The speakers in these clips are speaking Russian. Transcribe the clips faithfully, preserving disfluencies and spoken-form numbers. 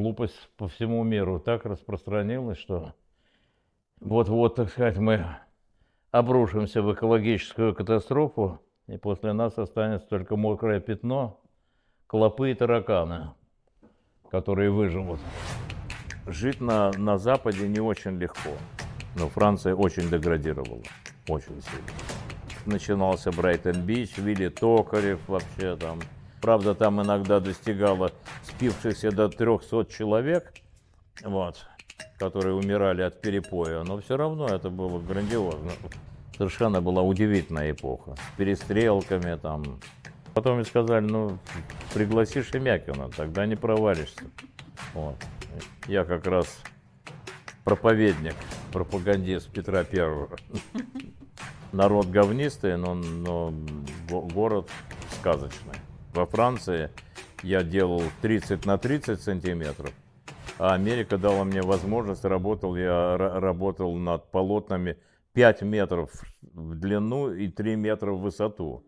глупость по всему миру так распространилась, что вот-вот, так сказать, мы обрушимся в экологическую катастрофу, и после нас останется только мокрое пятно, клопы и тараканы, которые выживут. Жить на, на Западе не очень легко, но Франция очень деградировала, очень сильно. Начинался Брайтон-Бич, Вилли Токарев вообще там. Правда, там иногда достигало спившихся до трехсот человек, вот, которые умирали от перепоя, но все равно это было грандиозно. Совершенно была удивительная эпоха, с перестрелками там. Потом мне сказали, ну, пригласи Шемякина, тогда не провалишься. Вот. Я как раз проповедник, пропагандист Петра Первого. Народ говнистый, но, но город сказочный. Во Франции я делал тридцать на тридцать сантиметров, а Америка дала мне возможность, работал, я работал над полотнами пять метров в длину и три метра в высоту.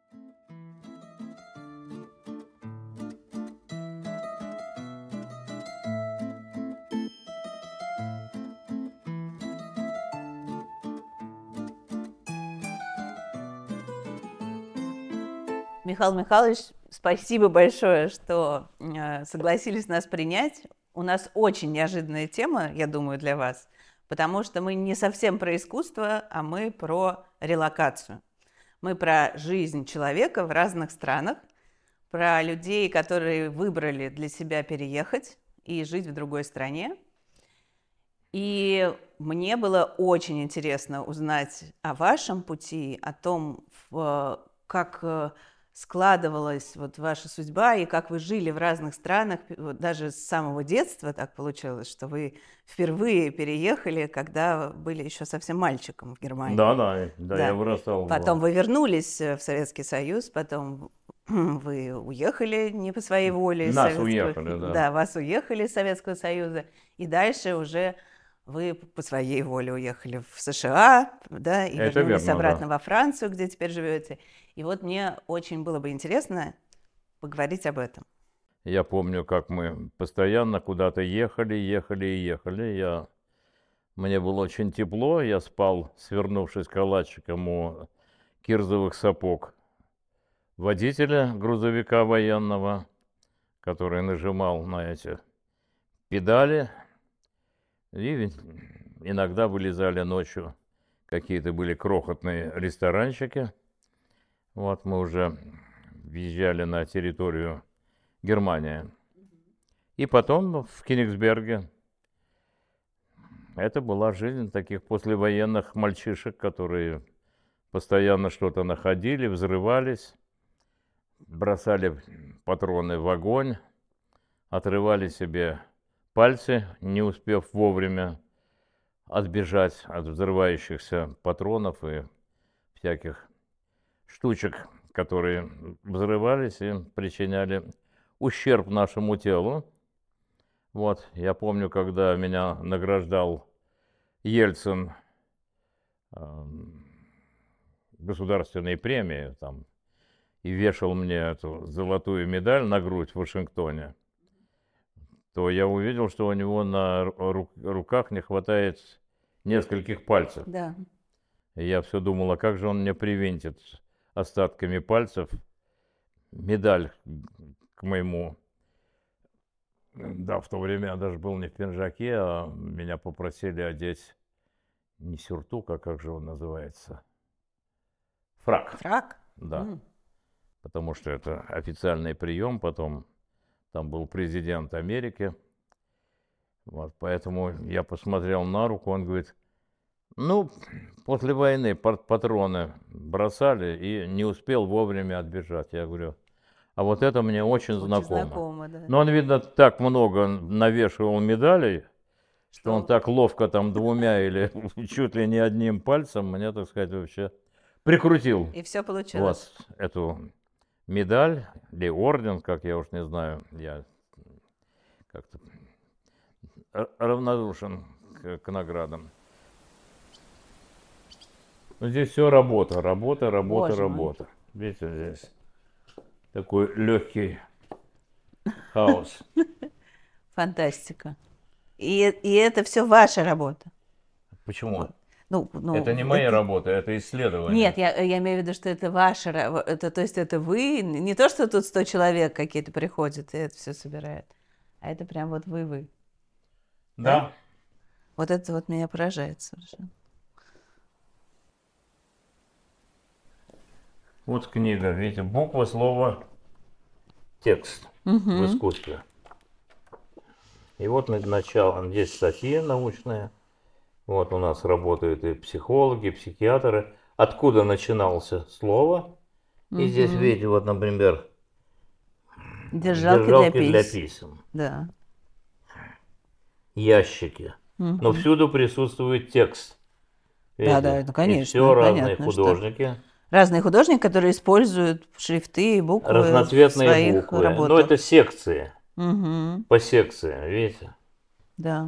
Михаил Михайлович, спасибо большое, что э, согласились нас принять. У нас очень неожиданная тема, я думаю, для вас, потому что мы не совсем про искусство, а мы про релокацию. Мы про жизнь человека в разных странах, про людей, которые выбрали для себя переехать и жить в другой стране. И мне было очень интересно узнать о вашем пути, о том, как складывалась вот ваша судьба и как вы жили в разных странах, вот даже с самого детства так получилось, что вы впервые переехали, когда были еще совсем мальчиком в Германии. Да, да, да, да. Я вырастал. Потом вы вернулись в Советский Союз, потом вы уехали не по своей воле. Нас Советского... уехали, да. Да, вас уехали из Советского Союза, и дальше уже вы по своей воле уехали в США, да, и Это вернулись верно, обратно да. во Францию, где теперь живете. И вот мне очень было бы интересно поговорить об этом. Я помню, как мы постоянно куда-то ехали, ехали и ехали. Я... Мне было очень тепло, я спал, свернувшись калачиком у кирзовых сапог водителя грузовика военного, который нажимал на эти педали. И иногда вылезали ночью, какие-то были крохотные ресторанчики. Вот мы уже въезжали на территорию Германии. И потом в Кенигсберге. Это была жизнь таких послевоенных мальчишек, которые постоянно что-то находили, взрывались, бросали патроны в огонь, отрывали себе пальцы, не успев вовремя отбежать от взрывающихся патронов и всяких штучек, которые взрывались и причиняли ущерб нашему телу. Вот, я помню, когда меня награждал Ельцин э, государственной премией там, и вешал мне эту золотую медаль на грудь в Вашингтоне, то я увидел, что у него на руках не хватает нескольких пальцев. Да. И я все думал, а как же он мне привинтит остатками пальцев медаль к моему... Да, в то время я даже был не в пинжаке, а меня попросили одеть не сюртук, а как же он называется? Фрак. Фрак? Да. Mm. Потому что это официальный прием, потом там был президент Америки. Вот, поэтому я посмотрел на руку, он говорит, ну, после войны патроны бросали и не успел вовремя отбежать. Я говорю, а вот это мне очень, очень знакомо. знакомо, да. Но он, видно, так много навешивал медалей, что, что он так ловко там двумя или чуть ли не одним пальцем мне, так сказать, вообще прикрутил. И все получилось. Вот эту медаль или орден, как я уж не знаю, я как-то равнодушен к, к наградам. Но здесь все работа, работа, работа, Боже работа. Мой. Видите, здесь такой легкий хаос. Фантастика. И, и это все ваша работа. Почему? Ну, ну, это не мои это... работы, это исследование. Нет, я, я имею в виду, что это ваша работа. То есть это вы, не то, что тут сто человек какие-то приходят и это все собирают, а это прям вот вы-вы. Да. да? Вот это вот меня поражает совершенно. Вот книга, видите, буква, слово, текст угу. в искусстве. И вот начало, здесь статьи научные. Вот у нас работают и психологи, и психиатры. Откуда начинался слово? И угу. здесь, видите, вот, например, держалки, держалки для, для пис. писем. Да. Ящики. Угу. Но всюду присутствует текст. Видите? Да, да, ну конечно. И все разные художники. Что... Разные художники, которые используют шрифты и буквы разноцветные в своих буквы. работах. Но это секции. Угу. По секциям, видите? Да.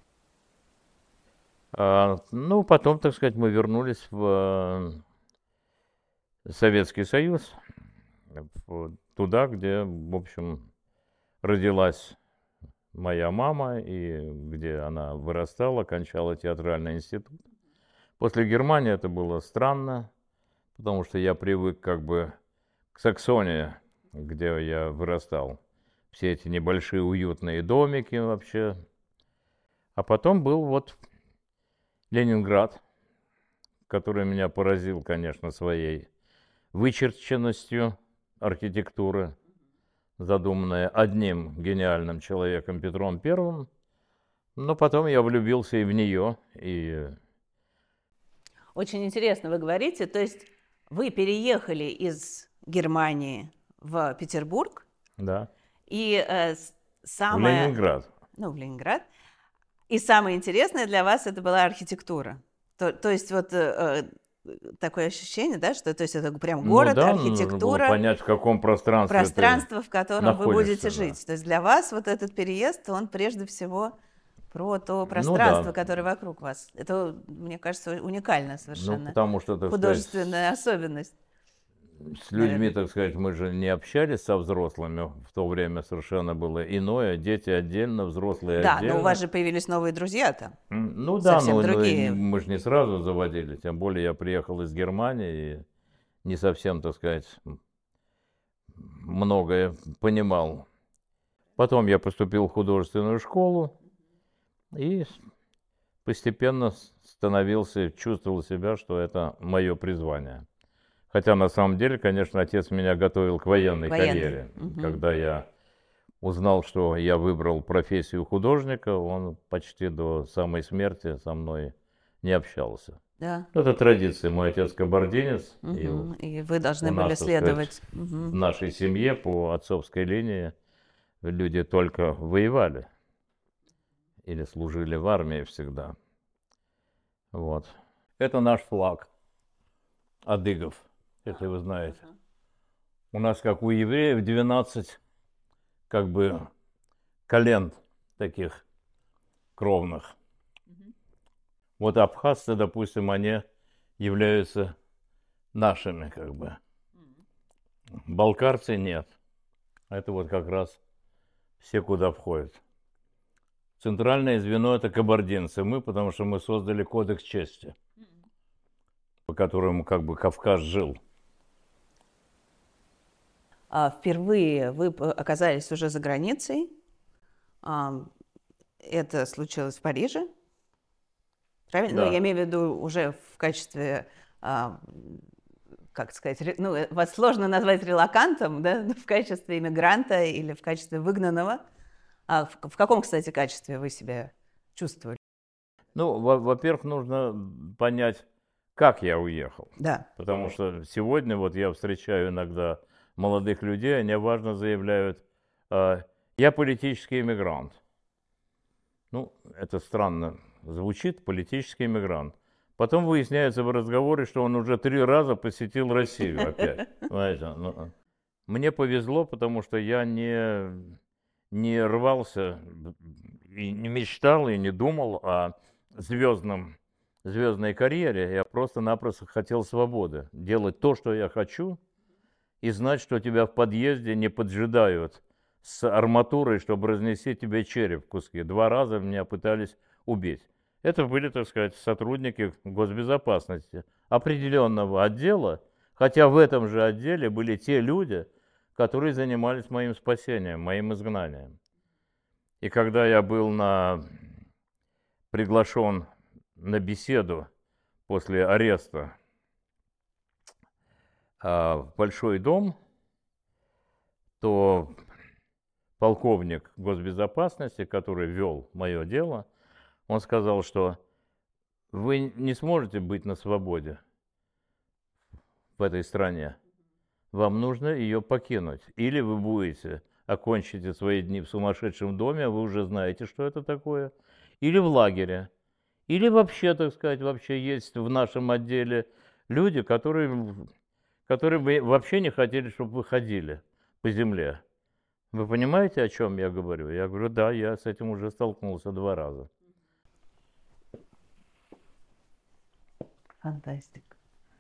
А, ну, потом, так сказать, мы вернулись в Советский Союз, туда, где, в общем, родилась моя мама, и где она вырастала, кончала театральный институт. После Германии это было странно, потому что я привык как бы к Саксонии, где я вырастал. Все эти небольшие уютные домики вообще. А потом был вот Ленинград, который меня поразил, конечно, своей вычерченностью архитектуры, задуманная одним гениальным человеком Петром Первым. Но потом я влюбился и в нее. И... Очень интересно вы говорите, то есть вы переехали из Германии в Петербург. Да. И э, самое... В Ленинград. Ну, в Ленинград. И самое интересное для вас это была архитектура. То, то есть вот э, такое ощущение, да, что то есть это прям город, ну, да, архитектура. Нужно было понять, в каком пространстве Пространство, в котором вы будете да. жить. То есть для вас вот этот переезд, он прежде всего про то пространство, ну, да. которое вокруг вас. Это, мне кажется, уникальная совершенно ну, потому что, так художественная сказать, особенность. С людьми, наверное. Так сказать, мы же не общались со взрослыми. В то время совершенно было иное. Дети отдельно, взрослые да, отдельно. Да, но у вас же появились новые друзья-то. Ну да, но, другие. но мы же не сразу заводили. Тем более я приехал из Германии и не совсем, так сказать, многое понимал. Потом я поступил в художественную школу и постепенно становился, чувствовал себя, что это мое призвание. Хотя на самом деле, конечно, отец меня готовил к военной, военной. карьере. Угу. Когда я узнал, что я выбрал профессию художника, он почти до самой смерти со мной не общался. Да. Это традиция. Мой отец кабардинец. Угу. И, и вы должны были нас, следовать. Сказать, угу. В нашей семье по отцовской линии люди только воевали. Или служили в армии всегда. Вот. Это наш флаг. Адыгов. Если вы знаете. Uh-huh. У нас, как у евреев, двенадцать как бы колен таких кровных. Uh-huh. Вот абхазцы, допустим, они являются нашими, как бы. Uh-huh. Балкарцы нет. Это вот как раз все, куда входят. Центральное звено – это кабардинцы. Мы, потому что мы создали кодекс чести, uh-huh. по которому как бы Кавказ жил. Впервые вы оказались уже за границей. Это случилось в Париже. Правильно? Да. Ну, я имею в виду уже в качестве, как сказать, ну, вас сложно назвать релокантом, да, в качестве иммигранта или в качестве выгнанного. А в, в каком, кстати, качестве вы себя чувствовали? Ну, во-первых, нужно понять, как я уехал. Да. Потому что сегодня вот я встречаю иногда молодых людей, они важно заявляют, я политический иммигрант. Ну, это странно звучит, политический иммигрант. Потом выясняется в разговоре, что он уже три раза посетил Россию опять. Знаете, ну, мне повезло, потому что я не, не рвался, и не мечтал, и не думал о звездном, звездной карьере. Я просто-напросто хотел свободы. Делать то, что я хочу, и знать, что тебя в подъезде не поджидают с арматурой, чтобы разнести тебе череп в куски. Два раза меня пытались убить. Это были, так сказать, сотрудники госбезопасности определенного отдела, хотя в этом же отделе были те люди, которые занимались моим спасением, моим изгнанием. И когда я был на... приглашен на беседу после ареста а, в Большой дом, то полковник госбезопасности, который вел мое дело, он сказал, что вы не сможете быть на свободе в этой стране. Вам нужно ее покинуть. Или вы будете, окончите свои дни в сумасшедшем доме, вы уже знаете, что это такое, или в лагере. Или вообще, так сказать, вообще есть в нашем отделе люди, которые, которые бы вообще не хотели, чтобы вы ходили по земле. Вы понимаете, о чем я говорю? Я говорю, да, я с этим уже столкнулся два раза. Фантастика.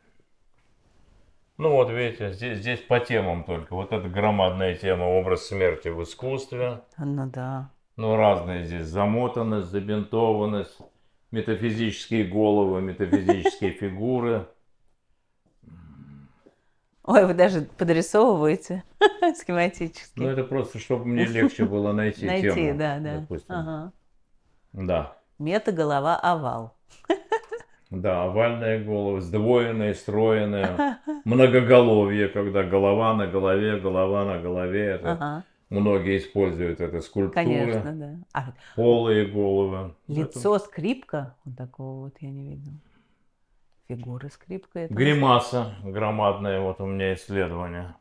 Ну вот видите, здесь, здесь по темам только. Вот эта громадная тема образ смерти в искусстве. Ну да. Ну разные здесь замотанность, забинтованность, метафизические головы, метафизические фигуры. Ой, вы даже подрисовываете схематически. Ну это просто, чтобы мне легче было найти Найти, тему. да, да. Допустим. Ага. Да. Мета-голова овал. Да, овальная голова, сдвоенная, стройная, многоголовье, когда голова на голове, голова на голове. Это Ага. многие используют это скульптуры. Конечно, да. А Полые головы. лицо скрипка, вот такого вот я не видела. Фигура скрипка. Это Гримаса громадная, вот у меня исследование.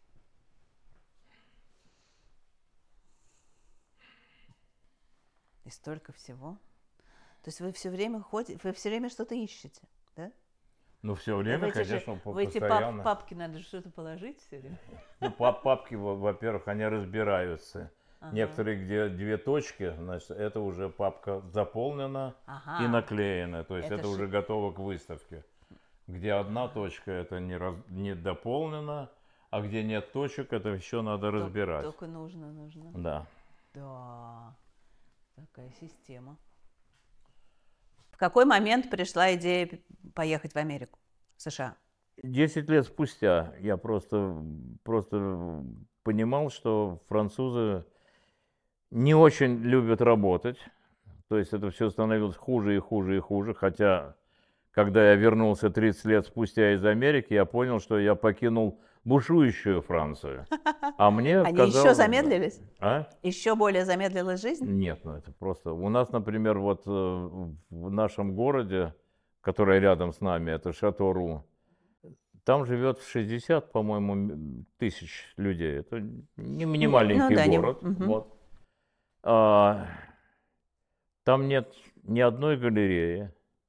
И столько всего. То есть вы все время ходите, вы все время что-то ищете, да? Ну, все время, в эти же- конечно, по- в эти пап- постоянно. папки надо же что-то положить все время. Ну, пап- папки, во- во-первых, они разбираются. Ага. Некоторые, где две точки, значит, это уже папка заполнена Ага. и наклеена. То есть Это это, ж- уже готово к выставке. Где одна точка, это не, раз- не дополнено, а где нет точек, это еще надо Тол- разбирать. Только нужно, нужно. Да. Да, такая система. В какой момент пришла идея п- поехать в Америку, в США? Десять лет спустя я просто, просто понимал, что французы не очень любят работать. То есть это все становилось хуже и хуже и хуже. Хотя, когда я вернулся тридцать лет спустя из Америки, я понял, что я покинул бушующую Францию. А мне Они казалось... еще замедлились? А? Еще более замедлилась жизнь? Нет, ну это просто... У нас, например, вот э, в нашем городе, который рядом с нами, это Шато-Ру, там живет шестьдесят, по-моему, м- тысяч людей. Это не, не маленький ну да, не- город. мгм. Вот. А, там нет ни одной галереи,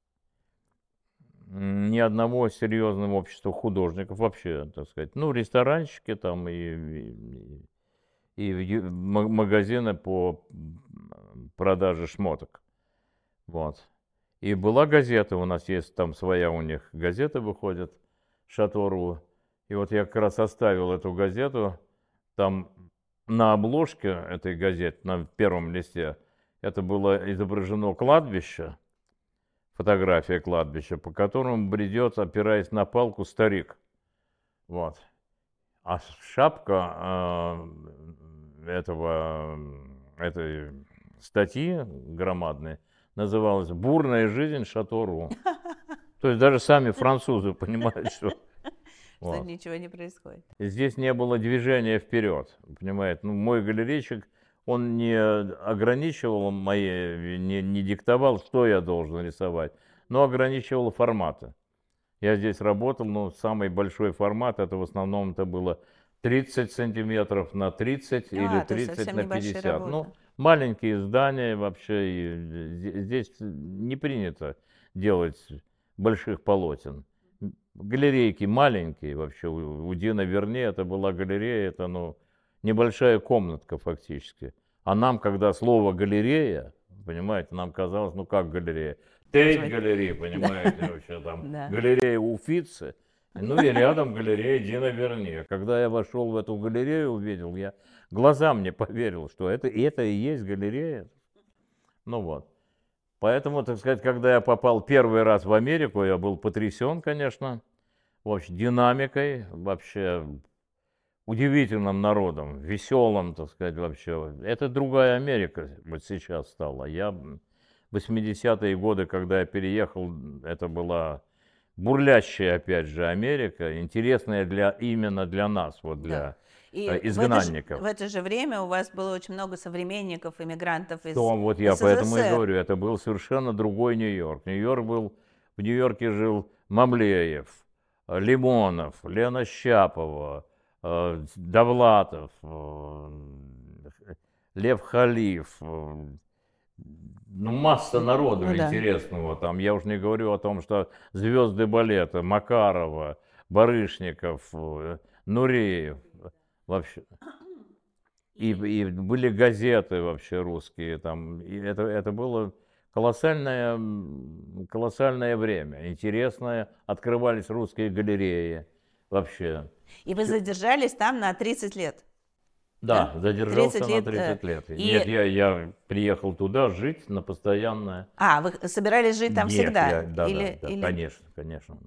м, ни одного серьезного общества художников вообще, так сказать. Ну, ресторанчики там и, и, и ю- ма- магазины по м, продаже шмоток. Вот. И была газета, у нас есть там своя у них газета выходит, Шато-Ру. И вот я как раз оставил эту газету, там на обложке этой газеты, на первом листе, это было изображено кладбище, фотография кладбища, по которому бредет, опираясь на палку, старик. Вот. А шапка э, этого, этой статьи громадной называлась «Бурная жизнь Шато-Ру». То есть даже сами французы понимают, что... Что Вот. ничего не происходит. И здесь не было движения вперед, понимаете. Ну, мой галерейщик, он не ограничивал мои, не, не диктовал, что я должен рисовать, но ограничивал форматы. Я здесь работал, ну, самый большой формат, это в основном это было тридцать сантиметров на тридцать А, или то есть тридцать совсем на небольшие пятьдесят. Ну, работы. маленькие здания вообще, и зде- здесь не принято делать больших полотен. Галерейки маленькие вообще. У у Дина Верне это была галерея, это, ну, небольшая комнатка фактически. А нам, когда слово галерея, понимаете, нам казалось, ну как галерея? Треть галереи, понимаете, вообще там Да. галерея Уфицы, ну и рядом галерея Дина Верне. Когда я вошел в эту галерею, увидел, я глазам не поверил, что это, это и есть галерея. Ну вот. Поэтому, так сказать, когда я попал первый раз в Америку, я был потрясен, конечно, вообще динамикой, вообще удивительным народом, веселым, так сказать, вообще. Это другая Америка вот сейчас стала. Я в восьмидесятые годы, когда я переехал, это была бурлящая, опять же, Америка, интересная для, именно для нас, вот для Да. И э, в это, же, изгнанников. в это же время у вас было очень много современников, иммигрантов из То, вот я эс эс эс поэтому и эр. говорю, это был совершенно другой Нью-Йорк. Нью-Йорк был, в Нью-Йорке жил Мамлеев, э, Лимонов, Лена Щапова, э, Довлатов, э, Лев Халиф, э, ну, масса народу Ну да. интересного там. Я уж не говорю о том, что звезды балета, Макарова, Барышников, э, Нуреев, вообще. И, и были газеты вообще русские там. И это, это было колоссальное, м, колоссальное время. Интересное. Открывались русские галереи вообще. И вы Всё- задержались там на тридцать лет. Да, Да? задержался тридцать на лет, э, тридцать лет. и- Нет, я, я приехал туда жить на постоянное. А, вы собирались жить там Нет, всегда? я- да, или, да, да, или... конечно, конечно.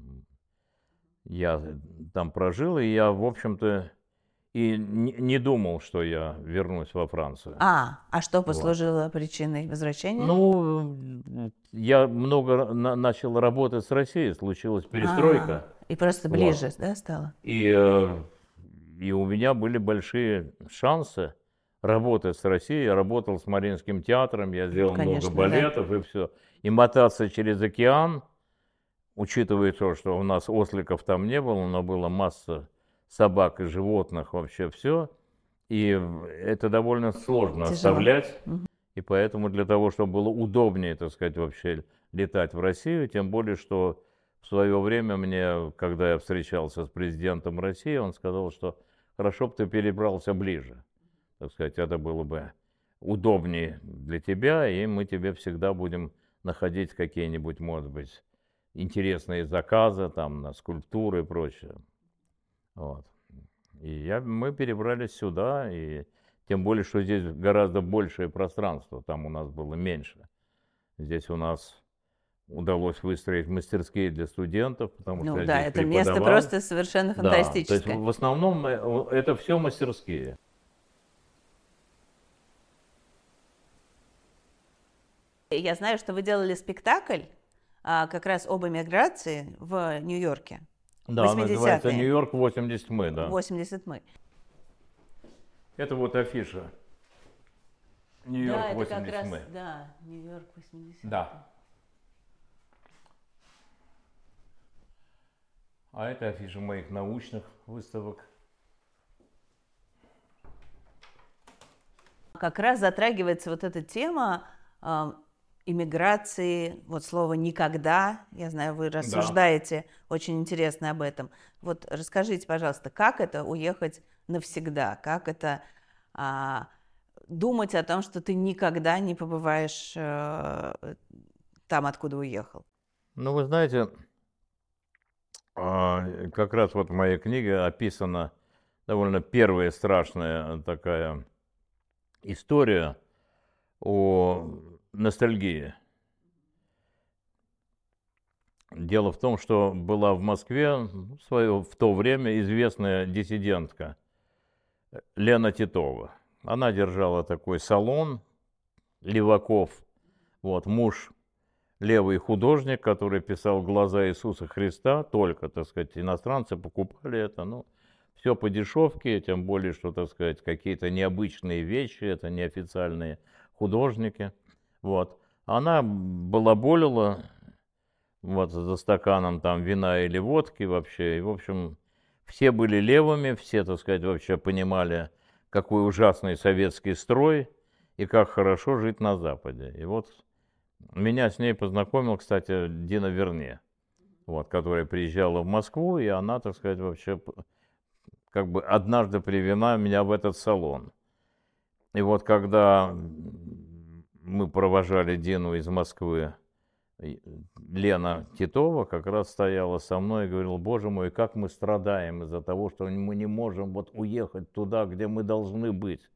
Я там прожил, и я, в общем-то, и не, не думал, что я вернусь во Францию. А, а что Вот. послужило причиной возвращения? Ну, я много на- начал работать с Россией, случилась перестройка. А, и просто Вот. ближе, да, стало? И, э, и у меня были большие шансы работать с Россией. Я работал с Мариинским театром, я сделал Конечно, много балетов и все. И мотаться через океан, учитывая то, что у нас осликов там не было, но была масса собак и животных, вообще все. И это довольно сложно Тяжело. оставлять. Мгм. И поэтому для того, чтобы было удобнее, так сказать, вообще летать в Россию, тем более, что в свое время мне, когда я встречался с президентом России, он сказал, что хорошо бы ты перебрался ближе. Так сказать, это было бы удобнее для тебя, и мы тебе всегда будем находить какие-нибудь, может быть, интересные заказы там на скульптуры и прочее. Вот. И я, мы перебрались сюда, и тем более, что здесь гораздо большее пространство, там у нас было меньше. Здесь у нас удалось выстроить мастерские для студентов, потому Ну что я да, здесь это место преподавал. просто совершенно Да, то есть фантастическое. в основном э, это все мастерские. Я знаю, что вы делали спектакль а, как раз об эмиграции в Нью-Йорке. Да, называется восьмидесятые. «Нью-Йорк восемьдесят мы», да. восемьдесят мы. Это вот афиша. «Нью-Йорк восемьдесят мы». да, Нью-Йорк восьмидесятые. Да. А это афиша моих научных выставок. Как раз затрагивается вот эта тема а, иммиграции, вот слово «никогда». Я знаю, вы рассуждаете очень интересно об этом. Вот расскажите, пожалуйста, как это уехать навсегда? Как это а, думать о том, что ты никогда не побываешь а, там, откуда уехал? Ну, вы знаете, а, как раз вот в моей книге описана довольно первая страшная такая история о ностальгии. Дело в том, что была в Москве в, свое, в то время известная диссидентка Лена Титова. Она держала такой салон Леваков. Вот, муж левый художник, который писал «Глаза Иисуса Христа», только, так сказать, иностранцы покупали это, ну, все по дешевке, тем более, что, так сказать, какие-то необычные вещи, это неофициальные художники, вот. Она балаболила, вот, за стаканом там вина или водки вообще, и, в общем, все были левыми, все, так сказать, вообще понимали, какой ужасный советский строй и как хорошо жить на Западе. И вот меня с ней познакомил, кстати, Дина Верне, вот, которая приезжала в Москву, и она, так сказать, вообще как бы однажды привела меня в этот салон. И вот когда мы провожали Дину из Москвы, Лена Титова как раз стояла со мной и говорила: боже мой, как мы страдаем из-за того, что мы не можем вот уехать туда, где мы должны быть.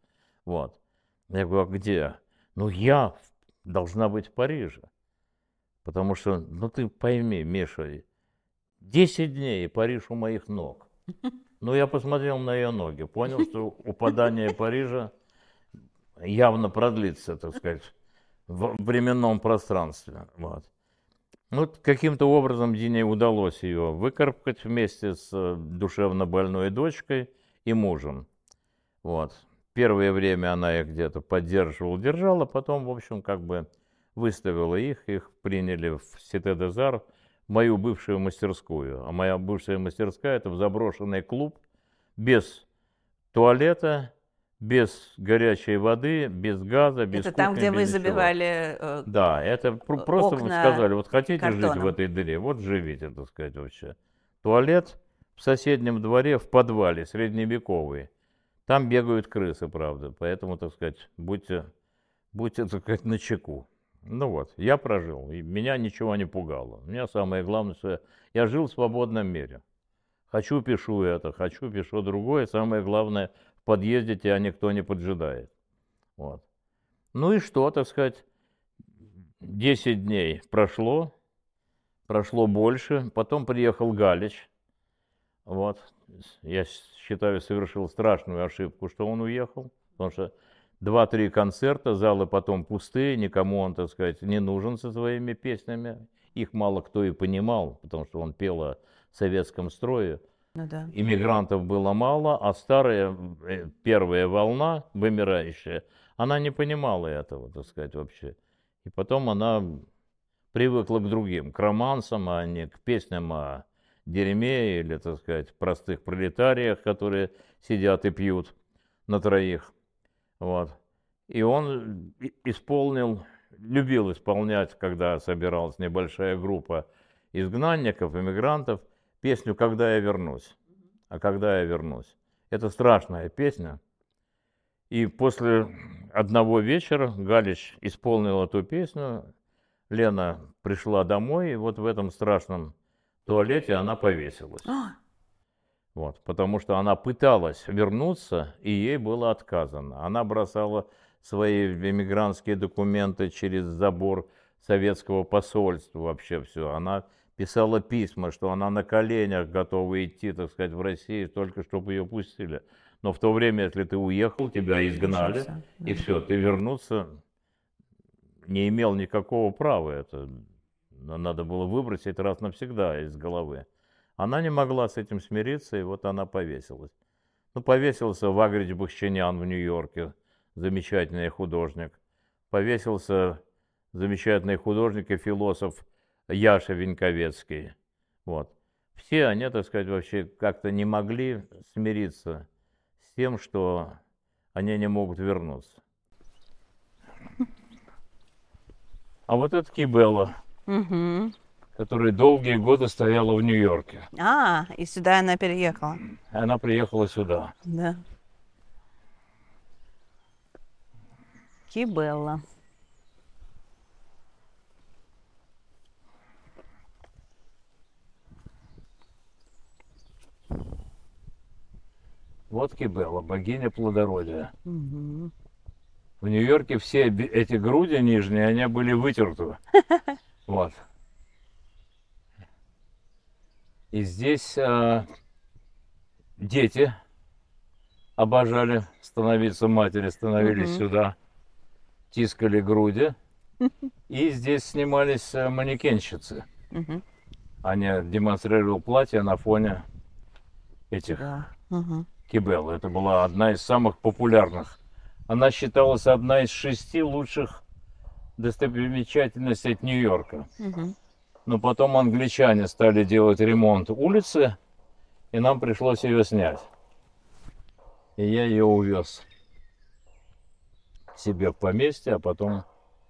Вот. Я говорю, а где? Ну, я должна быть в Париже. Потому что, ну ты пойми, Миша, десять дней и Париж у моих ног. Ну, я посмотрел на ее ноги, понял, что упадание Парижа явно продлится, так сказать, в временном пространстве. Вот. Ну, каким-то образом Дине удалось ее выкарабкать вместе с душевно больной дочкой и мужем. Вот. Первое время она их где-то поддерживала, держала, потом, в общем, как бы выставила их, их приняли в Сите-де-Зар, мою бывшую мастерскую. А моя бывшая мастерская – это в заброшенный клуб, без туалета, без горячей воды, без газа, без Это кухни, там, где без вы ничего. забивали э, Да, это пр- просто вы сказали, вот хотите картоном. жить в этой дыре, вот живите, так сказать, вообще. Туалет в соседнем дворе, в подвале, средневековый. Там бегают крысы, правда, поэтому, так сказать, будьте, будьте, так сказать, начеку. Ну вот, я прожил, и меня ничего не пугало. У меня самое главное, что я, я жил в свободном мире. Хочу, пишу это, хочу, пишу другое. Самое главное, в подъезде тебя никто не поджидает. Вот. Ну и что, так сказать, десять дней прошло, прошло больше. Потом приехал Галич. Вот. Я считаю, совершил страшную ошибку, что он уехал. Потому что два-три концерта, залы потом пустые, никому он, так сказать, не нужен со своими песнями. Их мало кто и понимал, потому что он пел о советском строе. Ну, да. Иммигрантов было мало, а старая первая волна, вымирающая, она не понимала этого, так сказать, вообще. И потом она привыкла к другим, к романсам, а не к песням о дерьме или, так сказать, простых пролетариях, которые сидят и пьют на троих. Вот. И он исполнил, любил исполнять, когда собиралась небольшая группа изгнанников, иммигрантов, песню «Когда я вернусь». А когда я вернусь. Это страшная песня. И после одного вечера Галич исполнил эту песню. Лена пришла домой, и вот в этом страшном туалете она повесилась. Вот, потому что она пыталась вернуться, и ей было отказано. Она бросала свои эмигрантские документы через забор советского посольства, вообще все. Она писала письма, что она на коленях готова идти, так сказать, в Россию, только чтобы ее пустили. Но в то время, если ты уехал, тебя изгнали, и все, ты вернуться не имел никакого права. Это надо было выбросить раз навсегда из головы. Она не могла с этим смириться, и вот она повесилась. Ну, повесился Вагрич Бахчинян в Нью-Йорке, замечательный художник. Повесился замечательный художник и философ Яша Веньковецкий. Вот. Все они, так сказать, вообще как-то не могли смириться с тем, что они не могут вернуться. А вот это Кибелла, Угу. которая долгие годы стояла в Нью-Йорке. А, и сюда она переехала. Она приехала сюда. Да. Кибелла. Вот Кибелла, богиня плодородия. Угу. В Нью-Йорке все эти груди нижние, они были вытерты. Вот. И здесь а, дети обожали становиться матери, становились Мгм. сюда, тискали груди. И здесь снимались а, манекенщицы. Угу. Они демонстрировали платья на фоне этих Да. Угу. Кибелл. Это была одна из самых популярных. Она считалась одна из шести лучших достопримечательностей Нью-Йорка. Угу. Но потом англичане стали делать ремонт улицы, и нам пришлось ее снять. И я ее увез к себе в поместье, а потом...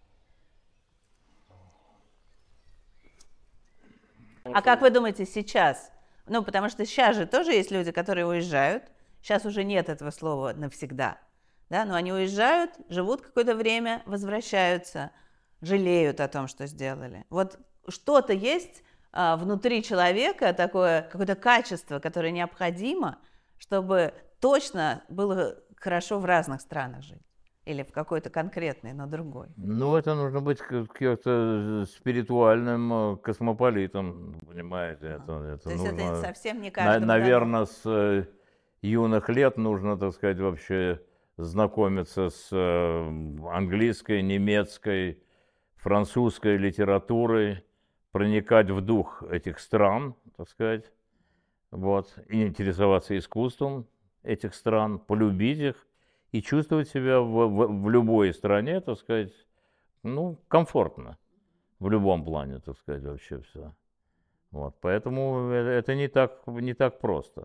А как вы думаете сейчас? Ну, потому что сейчас же тоже есть люди, которые уезжают. Сейчас уже нет этого слова навсегда. Да? Но они уезжают, живут какое-то время, возвращаются, жалеют о том, что сделали. Вот что-то есть а, внутри человека, такое какое-то качество, которое необходимо, чтобы точно было хорошо в разных странах жить? Или в какой-то конкретной, но другой? Ну, это нужно быть как- как-то спиритуальным э, космополитом, понимаете, это, это То есть это нужно... совсем не На- каждому дано. наверное, с э, юных лет нужно, так сказать, вообще знакомиться с э, английской, немецкой, французской литературой, проникать в дух этих стран, так сказать, вот, и интересоваться искусством этих стран, полюбить их и чувствовать себя в, в- в любой стране, так сказать, ну, комфортно, в любом плане, так сказать, вообще все. Вот, поэтому э- это не так, не так просто.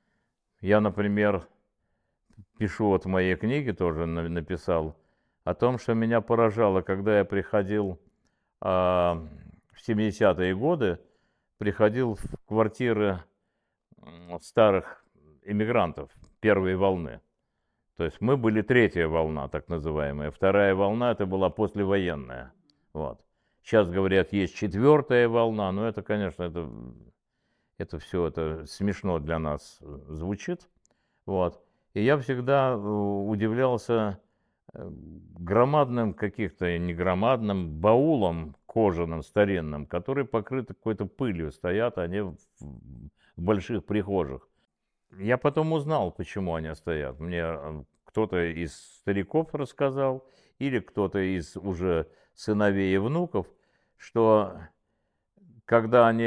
Я, например, пишу вот в моей книге, тоже на- написал, о том, что меня поражало, когда я приходил а, в семидесятые годы, приходил в квартиры м, старых иммигрантов первой волны. То есть мы были третья волна, так называемая. Вторая волна это была послевоенная. Вот. Сейчас говорят, есть четвертая волна, но это, конечно, это, это все это смешно для нас э, звучит. Вот. И я всегда э, удивлялся э, громадным каких-то, не громадным, баулом кожаным, старинным, которые покрыты какой-то пылью, стоят они в, в больших прихожих. Я потом узнал, почему они стоят. Мне э, кто-то из стариков рассказал, или кто-то из уже сыновей и внуков, что когда они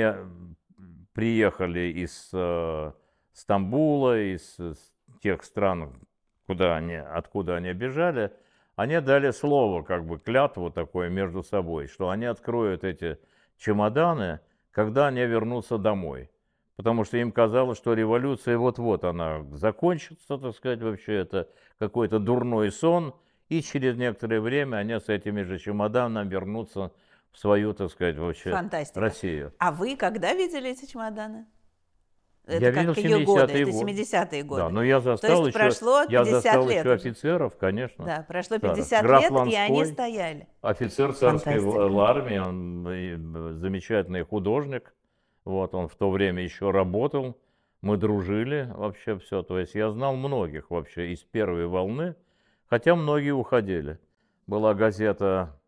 приехали из э, Стамбула, из, из тех стран, куда они, откуда они бежали, они дали слово, как бы клятву такое между собой, что они откроют эти чемоданы, когда они вернутся домой. Потому что им казалось, что революция вот-вот она закончится, так сказать, вообще это какой-то дурной сон, и через некоторое время они с этими же чемоданами вернутся в свою, так сказать, вообще Фантастика. Россию. А вы когда видели эти чемоданы? Это Я как видел какие годы? семидесятые Это годы. семидесятые годы. Да, но я То застал есть еще, прошло я пятьдесят застал лет еще уже. офицеров, конечно. Да, прошло старых. пятьдесят Граф лет, и они Ланской, стояли. офицер царской Фантастика. в- армии, он э, замечательный художник. Вот, он в то время еще работал. Мы дружили вообще все. То есть я знал многих вообще из первой волны, хотя многие уходили. Была газета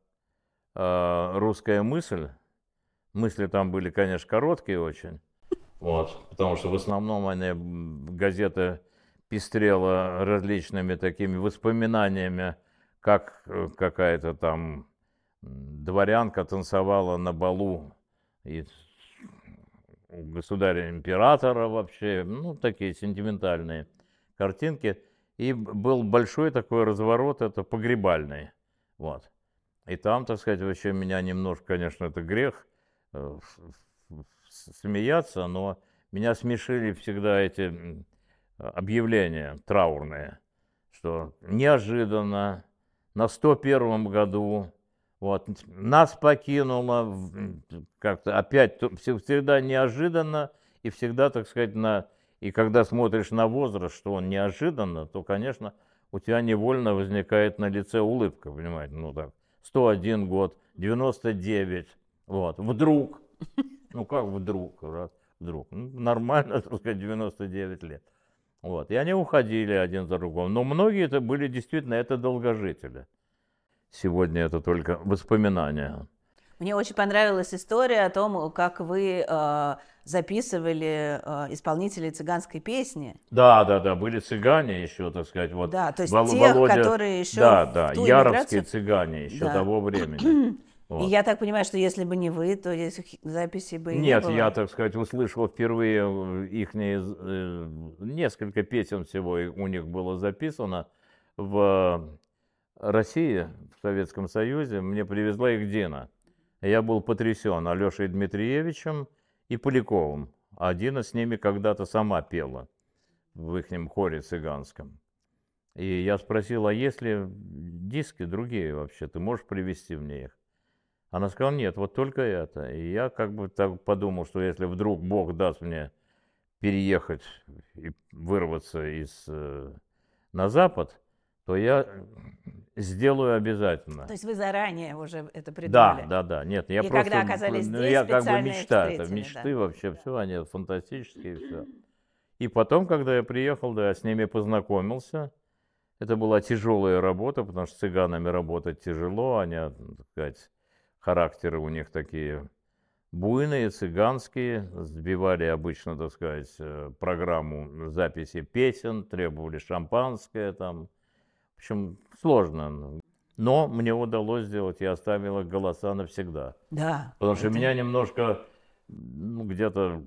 э, «Русская мысль». Мысли там были, конечно, короткие очень. Вот, потому что в основном они, м, газета пестрела различными такими воспоминаниями, как э, какая-то там м, дворянка танцевала на балу и у государя-императора вообще, ну, такие сентиментальные картинки. И б- был большой такой разворот, это погребальный. Вот. И там, так сказать, вообще меня немножко, конечно, это грех э, с- с- смеяться, но меня смешили всегда эти м, объявления траурные, что неожиданно на сто первом году вот, нас покинуло в- как-то опять то- всё- всегда неожиданно и всегда, так сказать, на и когда смотришь на возраст, что он неожиданно, то, конечно, у тебя невольно возникает на лице улыбка, понимаете, ну так, сто один год, девяносто девять, вот, вдруг, ну как вдруг, раз, вдруг, ну, нормально, так сказать, девяносто девять лет. Вот, и они уходили один за другим, но многие это были действительно, это долгожители. Сегодня это только воспоминания. Мне очень понравилась история о том, как вы э, записывали э, исполнителей цыганской песни. Да, да, да, были цыгане еще, так сказать, вот. Да, то есть Вол- тех, Володя, которые еще да, в да, ту яровские эмиграцию. цыгане еще Да. того времени. И Вот. я так понимаю, что если бы не вы, то этих записей бы и не Нет, было. я, так сказать, услышал впервые их несколько песен всего и у них было записано в России, в Советском Союзе. Мне привезла их Дина. Я был потрясен Алешей Дмитриевичем и Поляковым. А Дина с ними когда-то сама пела в их хоре цыганском. И я спросил, а есть ли диски другие вообще, ты можешь привезти мне их? Она сказала, нет, вот только это. И я как бы так подумал, что если вдруг Бог даст мне переехать и вырваться из, э, на Запад, то я сделаю обязательно. То есть вы заранее уже это Да, придумали? да, да. Нет, я И просто, когда оказались ну, здесь, я как бы специально их мечта, это встретили, мечты да. вообще, все, они фантастические, все. И потом, когда я приехал, да, я с ними познакомился. Это была тяжелая работа, потому что с цыганами работать тяжело, они, так сказать, характеры у них такие буйные, цыганские, сбивали обычно, так сказать, э, программу записи песен, требовали шампанское там. В общем, сложно. Но мне удалось сделать, я оставил их голоса навсегда. Да. Потому что это- меня немножко, ну, где-то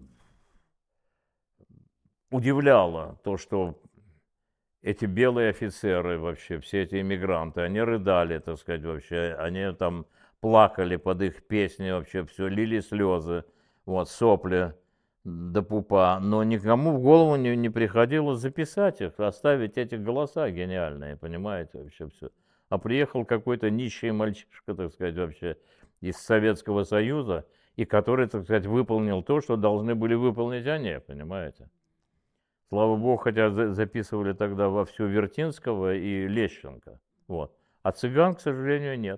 удивляло то, что эти белые офицеры вообще, все эти иммигранты, они рыдали, так сказать, вообще, они там плакали под их песни вообще, все, лили слезы, вот, сопли до пупа, но никому в голову не, не приходило записать их, оставить эти голоса гениальные, понимаете, вообще все. А приехал какой-то нищий мальчишка, так сказать, вообще, из Советского Союза, и который, так сказать, выполнил то, что должны были выполнить они, понимаете. Слава богу, хотя записывали тогда вовсю Вертинского и Лещенко. Вот. А цыган, к сожалению, нет.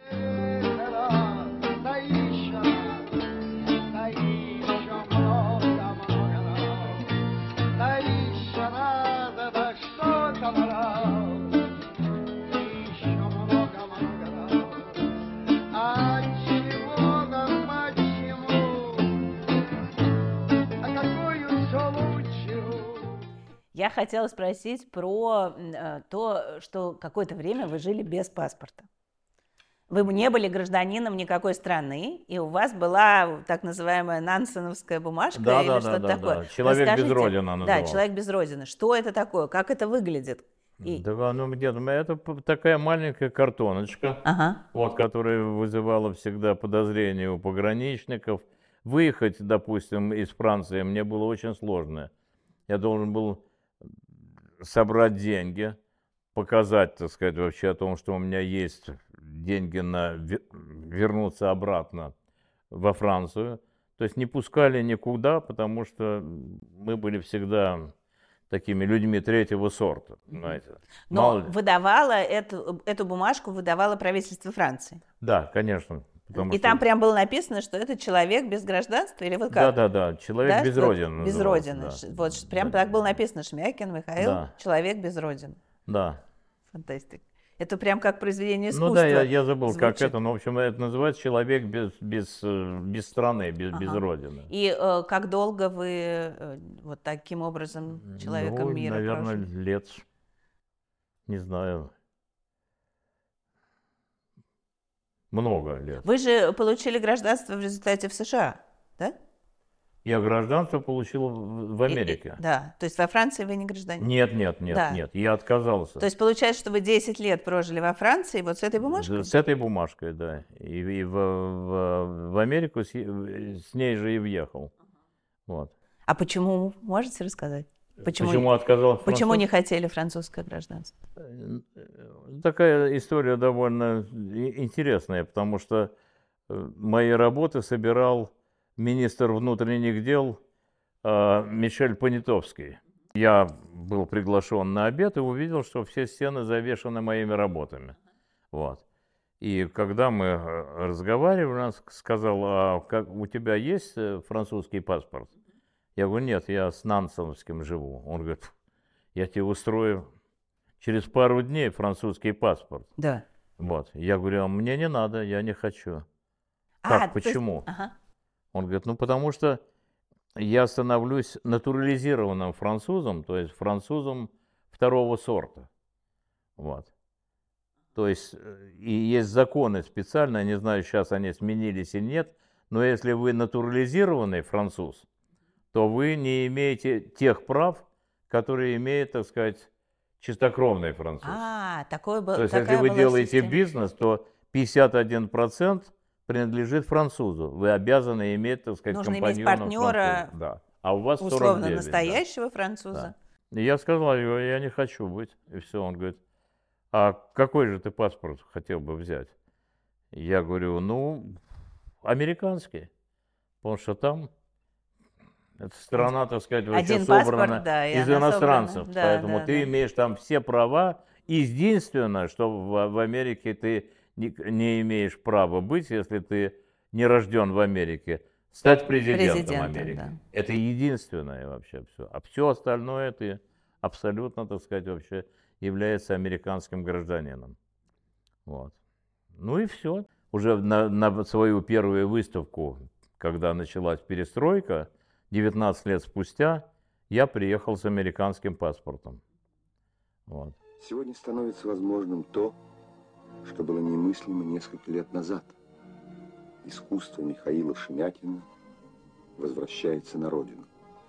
Я хотела спросить про э, то, что какое-то время вы жили без паспорта. Вы не были гражданином никакой страны, и у вас была так называемая нансеновская бумажка Да, или да, что-то да, да, такое. да. Человек без Расскажите- родины Да, назывался. человек без родины. Что это такое? Как это выглядит? И- Да, ну где-то, это п- такая маленькая картоночка, Ага. вот, которая вызывала всегда подозрения у пограничников. Выехать, допустим, из Франции мне было очень сложно. Я должен был собрать деньги, показать, так сказать, вообще о том, что у меня есть деньги на ве- вернуться обратно во Францию. То есть не пускали никуда, потому что мы были всегда такими людьми третьего сорта, знаете. Но Мало ли. выдавала эту, эту бумажку выдавало правительство Франции. Да, конечно. Потому И что... там прям было написано, что это человек без гражданства или вот Да, как? да, да, человек Да, без вот родины. Без назывался, родины. да. Ш- Вот ш- прям Да, так было написано. Шмякин Михаил, Да. человек без родины. Да. Фантастика. Это прям как произведение искусства. Ну да, я, я забыл, как звучит. это, но в общем это называется человек без, без, э, без страны, без, без Ага. родины. И э, как долго вы э, вот таким образом человеком Ну, мира наверное, прожили? лет, не знаю, много лет. Вы же получили гражданство в результате в США, да? Я гражданство получил в, в И- и- Америке. да. То есть во Франции вы не гражданин? Нет, нет, нет, Да. нет, я отказался. То есть получается, что вы десять лет прожили во Франции вот с этой бумажкой? С этой бумажкой, да. И, и в, в, в Америку с, с ней же и въехал. Вот. А почему, можете рассказать? Почему, Почему отказался? почему француз? не хотели французское гражданство? Такая история довольно и- интересная, потому что э, мои работы собирал министр внутренних дел э, Мишель Понятовский. Я был приглашен на обед и увидел, что все стены завешаны моими работами. Вот. И когда мы э, разговаривали, он сказал: а как, у тебя есть э, французский паспорт? Я говорю: нет, я с Нансеновским живу. Он говорит: я тебе устрою через пару дней французский паспорт. Да. Вот. Я говорю: а мне не надо, я не хочу. А, Как, то есть- почему? Ага. Он говорит: ну потому что я становлюсь натурализированным французом, то есть французом второго сорта. Вот. То есть э, и есть законы специальные, не знаю, сейчас они сменились или нет, но если вы натурализированный француз, то вы не имеете тех прав, которые имеет, так сказать, чистокровный француз. А, такое было. То есть, если вы делаете бизнес, то пятьдесят один процент принадлежит французу. Вы обязаны иметь, так сказать, Нужно иметь компаньона партнера, француза. Да. А у вас сорок условно девять, настоящего француза. да. И я сказал: я я не хочу быть. И все. Он говорит: а какой же ты паспорт хотел бы взять? Я говорю: ну, американский. Потому что там эта страна, так сказать, вообще Один собрана паспорт, да, и из она иностранцев. собрана. Да, Поэтому да, ты да. имеешь там все права. Единственное, что в, в Америке ты не, не имеешь права быть, если ты не рожден в Америке, стать президентом, Президентом, Америки. да. Это единственное вообще все. А все остальное ты абсолютно, так сказать, вообще является американским гражданином. Вот. Ну и все. Уже на, на свою первую выставку, когда началась перестройка, девятнадцать лет спустя, я приехал с американским паспортом. Вот. Сегодня становится возможным то, что было немыслимо несколько лет назад. Искусство Михаила Шемякина возвращается на родину.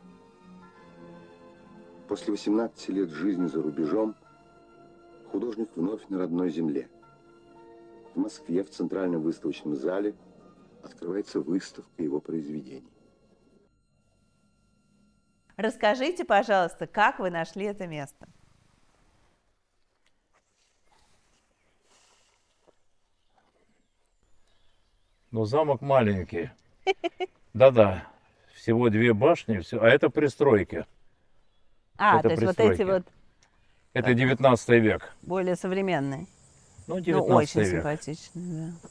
После восемнадцати лет жизни за рубежом художник вновь на родной земле. В Москве, в Центральном выставочном зале, открывается выставка его произведений. Расскажите, пожалуйста, как вы нашли это место? Ну, замок маленький. Да-да, всего две башни, все, а это пристройки. А, Это то есть вот пристройки. эти вот Это девятнадцатый век. более современные. Ну, Ну, девятнадцатый очень век. симпатичные, да.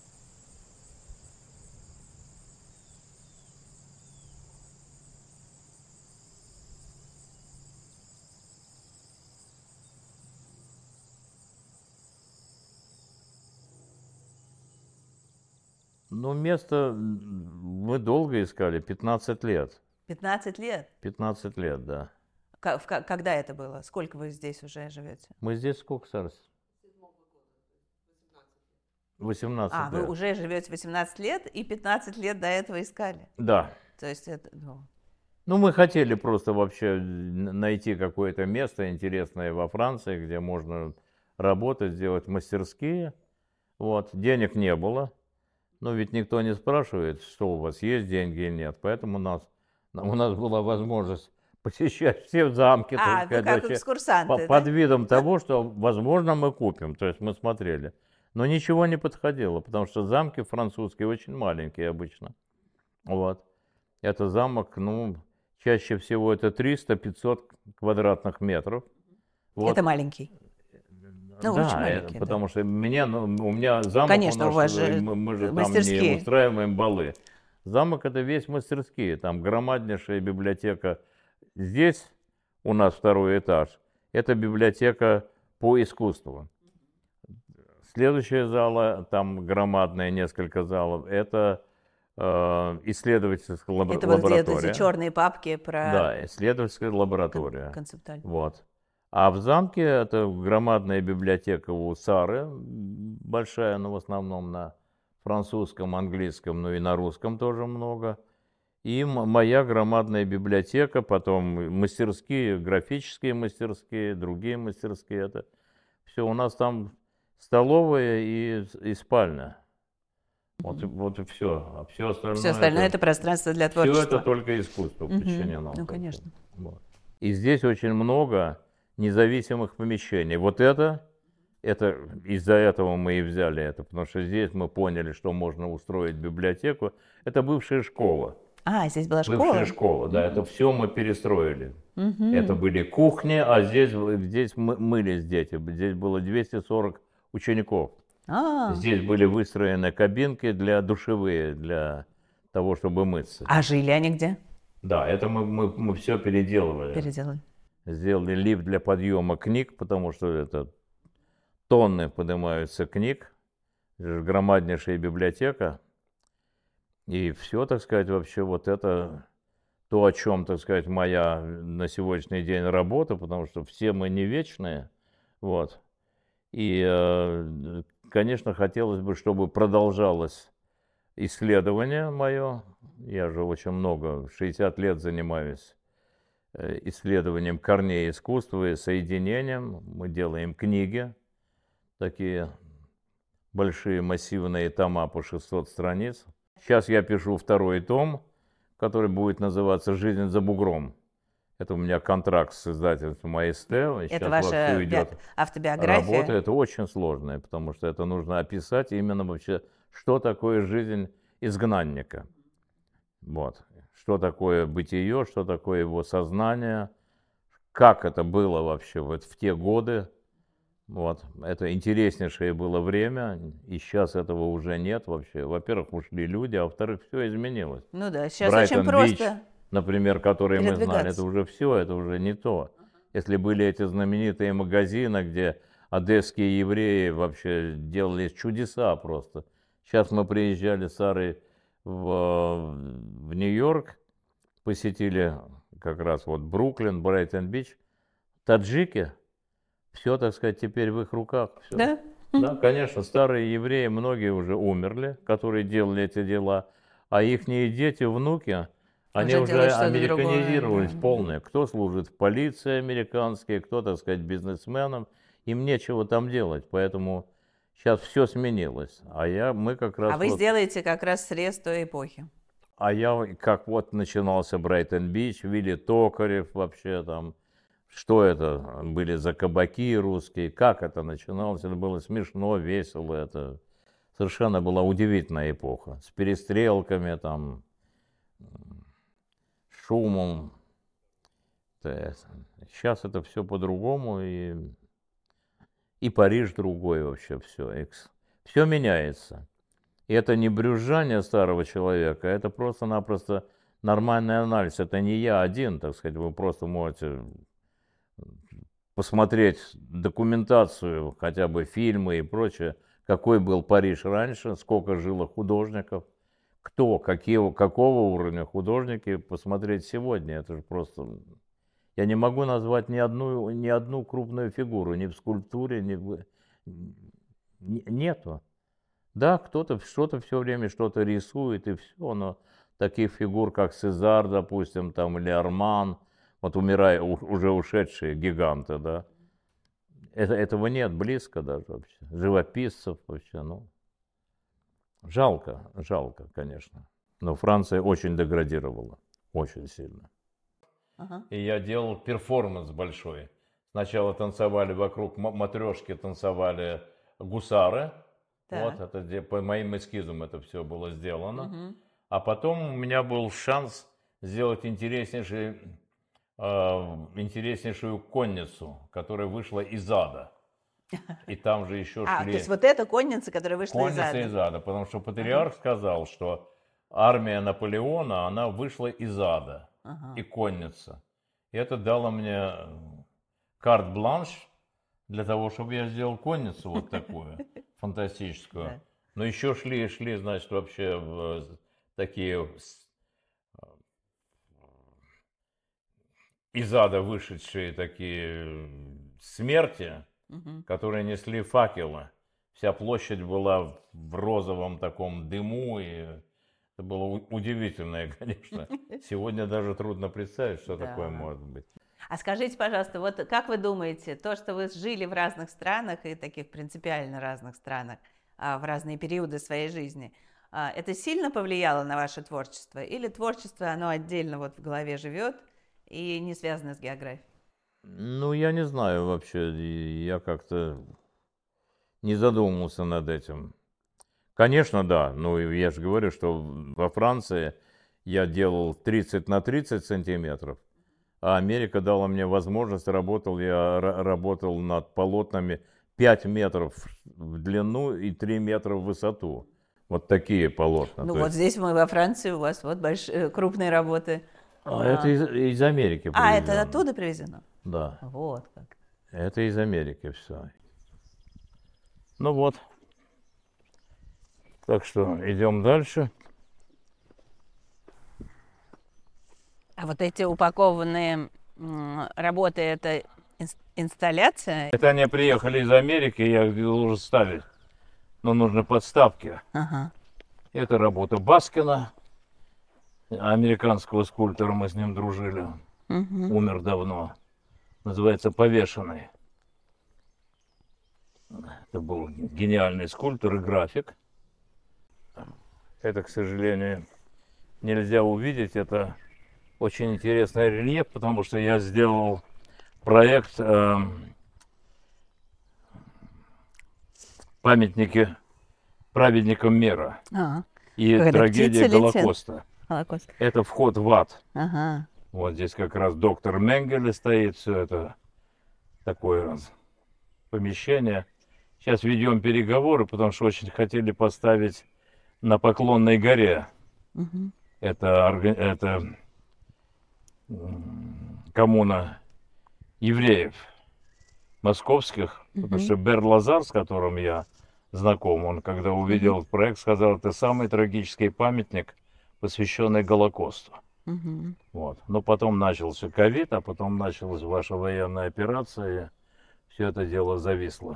Ну, место м, мы долго искали, пятнадцать лет. пятнадцать лет? пятнадцать лет, да. Ка- в ка- Когда это было? Сколько вы здесь уже живете? Мы здесь сколько, Сарс? восемнадцать А, вы лет. уже живете восемнадцать лет и пятнадцать лет до этого искали. Да. То есть это, ну, Ну, мы хотели просто вообще н- найти какое-то место интересное во Франции, где можно работать, сделать мастерские. Вот. Денег не было. Но ведь никто не спрашивает, что у вас есть деньги или нет. Поэтому у нас, у нас была возможность посещать все замки, А, так вы сказать, как вообще, экскурсанты, по- да? под видом того, что, возможно, мы купим. То есть мы смотрели. Но ничего не подходило, потому что замки французские очень маленькие обычно. Вот. Это замок, ну, чаще всего это триста-пятьсот квадратных метров. Вот. Это маленький. Ну, Да, очень э, маленький, да. потому что меня, ну, у меня замок, Конечно, у нас, у вас же э, мы, мы же там мастерские. не устраиваем балы. Замок это весь мастерские, там громаднейшая библиотека. Здесь у нас второй этаж, это библиотека по искусству. Следующая зала, там громадные несколько залов, это э, исследовательская лабо- Это вот где-то лаборатория. эти черные папки про Да, исследовательская лаборатория. кон- концептуальную. Вот. А в замке это громадная библиотека у Сары, м, большая, но в основном на французском, английском, ну и на русском тоже много. И м- моя громадная библиотека, потом мастерские, графические мастерские, другие мастерские. Это все у нас там столовая и, и спальня. Вот, и- вот и все. А все остальное, Все остальное это пространство для все творчества. это только искусство Мгм. подчинено. Ну, конечно. Вот. И здесь очень много независимых помещений. Вот это, это из-за этого мы и взяли это, потому что здесь мы поняли, что можно устроить библиотеку. Это бывшая школа. А, здесь была школа? Бывшая школа, да, это все мы перестроили. Мгм. Это были кухни, а здесь, здесь мы, мылись дети. Здесь было двести сорок учеников. А, Здесь были выстроены кабинки для душевые, для того, чтобы мыться. а жили они где? Да, это мы, мы, мы все переделывали. Переделали. Сделали лифт для подъема книг, потому что это тонны поднимаются книг. Это же громаднейшая библиотека. И все, так сказать, вообще вот это то, о чем, так сказать, моя на сегодняшний день работа, потому что все мы не вечные. Вот. И, э, конечно, хотелось бы, чтобы продолжалось исследование мое. Я же очень много, шестьдесят лет занимаюсь э, исследованием корней искусства и соединением. Мы делаем книги, такие большие массивные тома по шестьсот страниц. Сейчас я пишу второй том, который будет называться «Жизнь за бугром». Это у меня контракт с издательством АСТ. Это Сейчас ваша вовсю би- идет автобиография? работа. Это очень сложная, потому что это нужно описать именно вообще, что такое жизнь изгнанника. Вот. Что такое бытие, что такое его сознание, как это было вообще вот в те годы. Вот. Это интереснейшее было время, и сейчас этого уже нет вообще. Во-первых, ушли люди, а во-вторых, все изменилось. Ну да, сейчас Брайтон очень Бич, просто. например, который мы знали, передвигаться. это уже все, это уже не то. Если были эти знаменитые магазины, где одесские евреи вообще делали чудеса просто. Сейчас мы приезжали с Сарой в, в Нью-Йорк, посетили как раз вот Бруклин, Брайтон-Бич. Таджики, все, так сказать, теперь в их руках. Все. Да? Да, конечно, старые евреи, многие уже умерли, которые делали эти дела, а их дети, внуки, они Уже уже делают что-то американизировались другое, да. полные. Кто служит в полиции американской, кто, так сказать, бизнесменом, им нечего там делать, поэтому сейчас все сменилось. А я, мы как раз... А вы вот, сделаете как раз срез той эпохи. а я, как вот начинался Брайтон-Бич, Вилли Токарев вообще там, что это были за кабаки русские, как это начиналось, это было смешно, весело, это совершенно была удивительная эпоха, с перестрелками там, шумом. Сейчас это все по-другому, и, и Париж другой вообще, все, все меняется. И это не брюзжание старого человека, это просто-напросто нормальный анализ. Это не я один, так сказать, вы просто можете посмотреть документацию, хотя бы фильмы и прочее, какой был Париж раньше, сколько жило художников, кто, какие, какого уровня художники, посмотреть сегодня. Это же просто... Я не могу назвать ни одну, ни одну крупную фигуру, ни в скульптуре, ни в... Нету. Да, кто-то что-то все время что-то рисует и все, но таких фигур, как Сезар, допустим, там, или Арман, вот умирая, уже ушедшие гиганты, да, это, этого нет близко даже вообще, живописцев вообще, ну, жалко, жалко, конечно, но Франция очень деградировала, очень сильно. Ага. И я делал перформанс большой. Сначала танцевали вокруг матрешки, танцевали гусары. Так. Вот, это где, по моим эскизам это все было сделано. Угу. А потом у меня был шанс сделать интереснейший, э, интереснейшую конницу, которая вышла из ада. И там же еще А, шли... то есть вот эта конница, которая вышла из Конница ада. из ада, потому что патриарх сказал, что армия Наполеона, она вышла из ада, Ага. и конница. И это дало мне карт-бланш для того, чтобы я сделал конницу вот такую, фантастическую. Да. Но еще шли, шли, значит, вообще в такие из ада вышедшие такие смерти, Угу. которые несли факелы. Вся площадь была в розовом таком дыму, и это было у- удивительное, конечно. Сегодня даже трудно представить, что Да. такое может быть. А скажите, пожалуйста, вот как вы думаете, то, что вы жили в разных странах, и таких принципиально разных странах, а, в разные периоды своей жизни, а, это сильно повлияло на ваше творчество? Или творчество, оно отдельно вот в голове живет и не связано с географией? Ну, я не знаю вообще, и я как-то не задумывался над этим. Конечно, да, ну, и я же говорю, что во Франции я делал тридцать на тридцать сантиметров, а Америка дала мне возможность, работал я ра- работал над полотнами пять метров в длину и три метра в высоту. Вот такие полотна. Ну То вот есть- здесь мы во Франции, у вас вот большие, крупные работы. А это из, из Америки А, это привезено. оттуда привезено? Да, Вот как. это из Америки все. Ну вот. Так что идем дальше. А вот эти упакованные м, работы, это инс- инсталляция? Это они приехали из Америки, я их должен ставить. Но нужны подставки. Ага. Это работа Баскина, американского скульптора, мы с ним дружили. Мгм. Умер давно. Называется «Повешенный». Это был гениальный скульптор и график. Это, к сожалению, нельзя увидеть. Это очень интересный рельеф, потому что я сделал проект э, памятники праведникам мира А, и Когда трагедия птица летит. Голокоста. Холокост. Это вход в ад. Ага. Вот здесь как раз доктор Менгеле стоит, все это такое помещение. Сейчас ведем переговоры, потому что очень хотели поставить на Поклонной горе. Мгм. Это, орга- это м, коммуна евреев московских, потому что Бер-Лазар, с которым я знаком, он когда увидел этот проект, сказал, это самый трагический памятник, посвященный Голокосту. Мгм. Вот. Но потом начался ковид, а потом началась ваша военная операция, и все это дело зависло.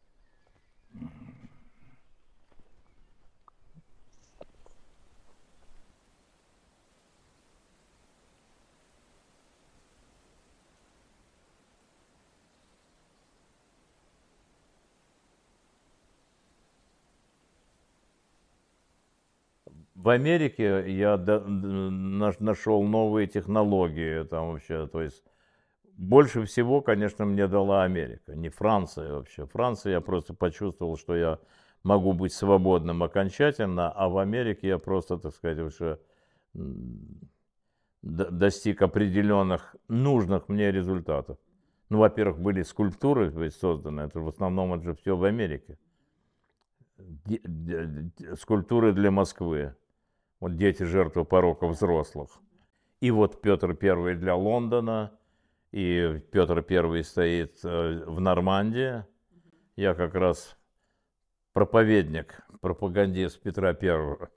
В Америке я до- д- наш- нашел новые технологии там вообще, то есть больше всего, конечно, мне дала Америка, не Франция вообще. Франция я просто почувствовал, что я могу быть свободным окончательно, а в Америке я просто, так сказать, уже м, д- достиг определенных нужных мне результатов. Ну, во-первых, были скульптуры ведь созданы, это в основном это же все в Америке. Де- де- де- Скульптуры для Москвы. Вот дети жертвы порока взрослых. И вот Петр Первый для Лондона, и Петр Первый стоит э, в Нормандии. Я как раз проповедник, пропагандист Петра Первого.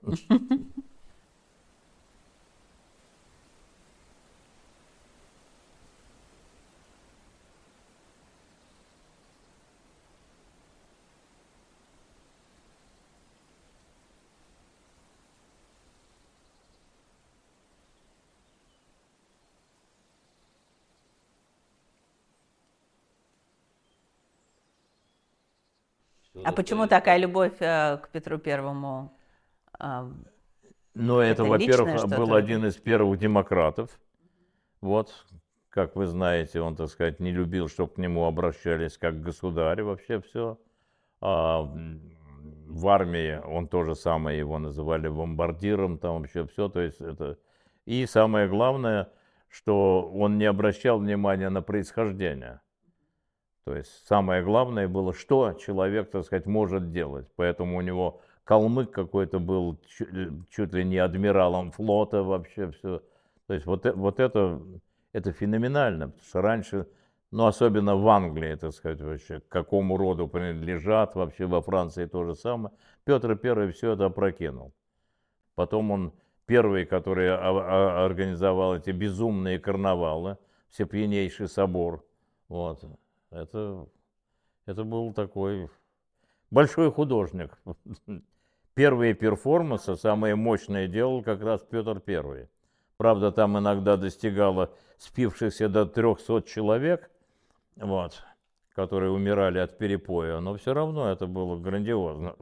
А почему такая любовь э, к Петру Первому? А, Но это, Это во-первых, личное что-то был или- один из первых демократов. Вот, как вы знаете, он, так сказать, не любил, чтобы к нему обращались как к государю вообще все. А м, в армии он тоже самое, его называли бомбардиром, там вообще все, то есть это... И самое главное, что он не обращал внимания на происхождение. То есть самое главное было, что человек, так сказать, может делать. Поэтому у него калмык какой-то был чуть, чуть ли не адмиралом флота вообще все. То есть вот, э- вот это, это феноменально, потому что раньше, ну особенно в Англии, так сказать, вообще, к какому роду принадлежат, вообще во Франции то же самое. Петр Первый все это опрокинул. Потом он первый, который о- о- организовал эти безумные карнавалы, Всепьянейший собор. Вот. Это, это был такой большой художник. Первые перформансы, самые мощные, делал как раз Петр Первый. Правда, там иногда достигало спившихся до трехсот человек, вот, которые умирали от перепоя, но все равно это было грандиозно.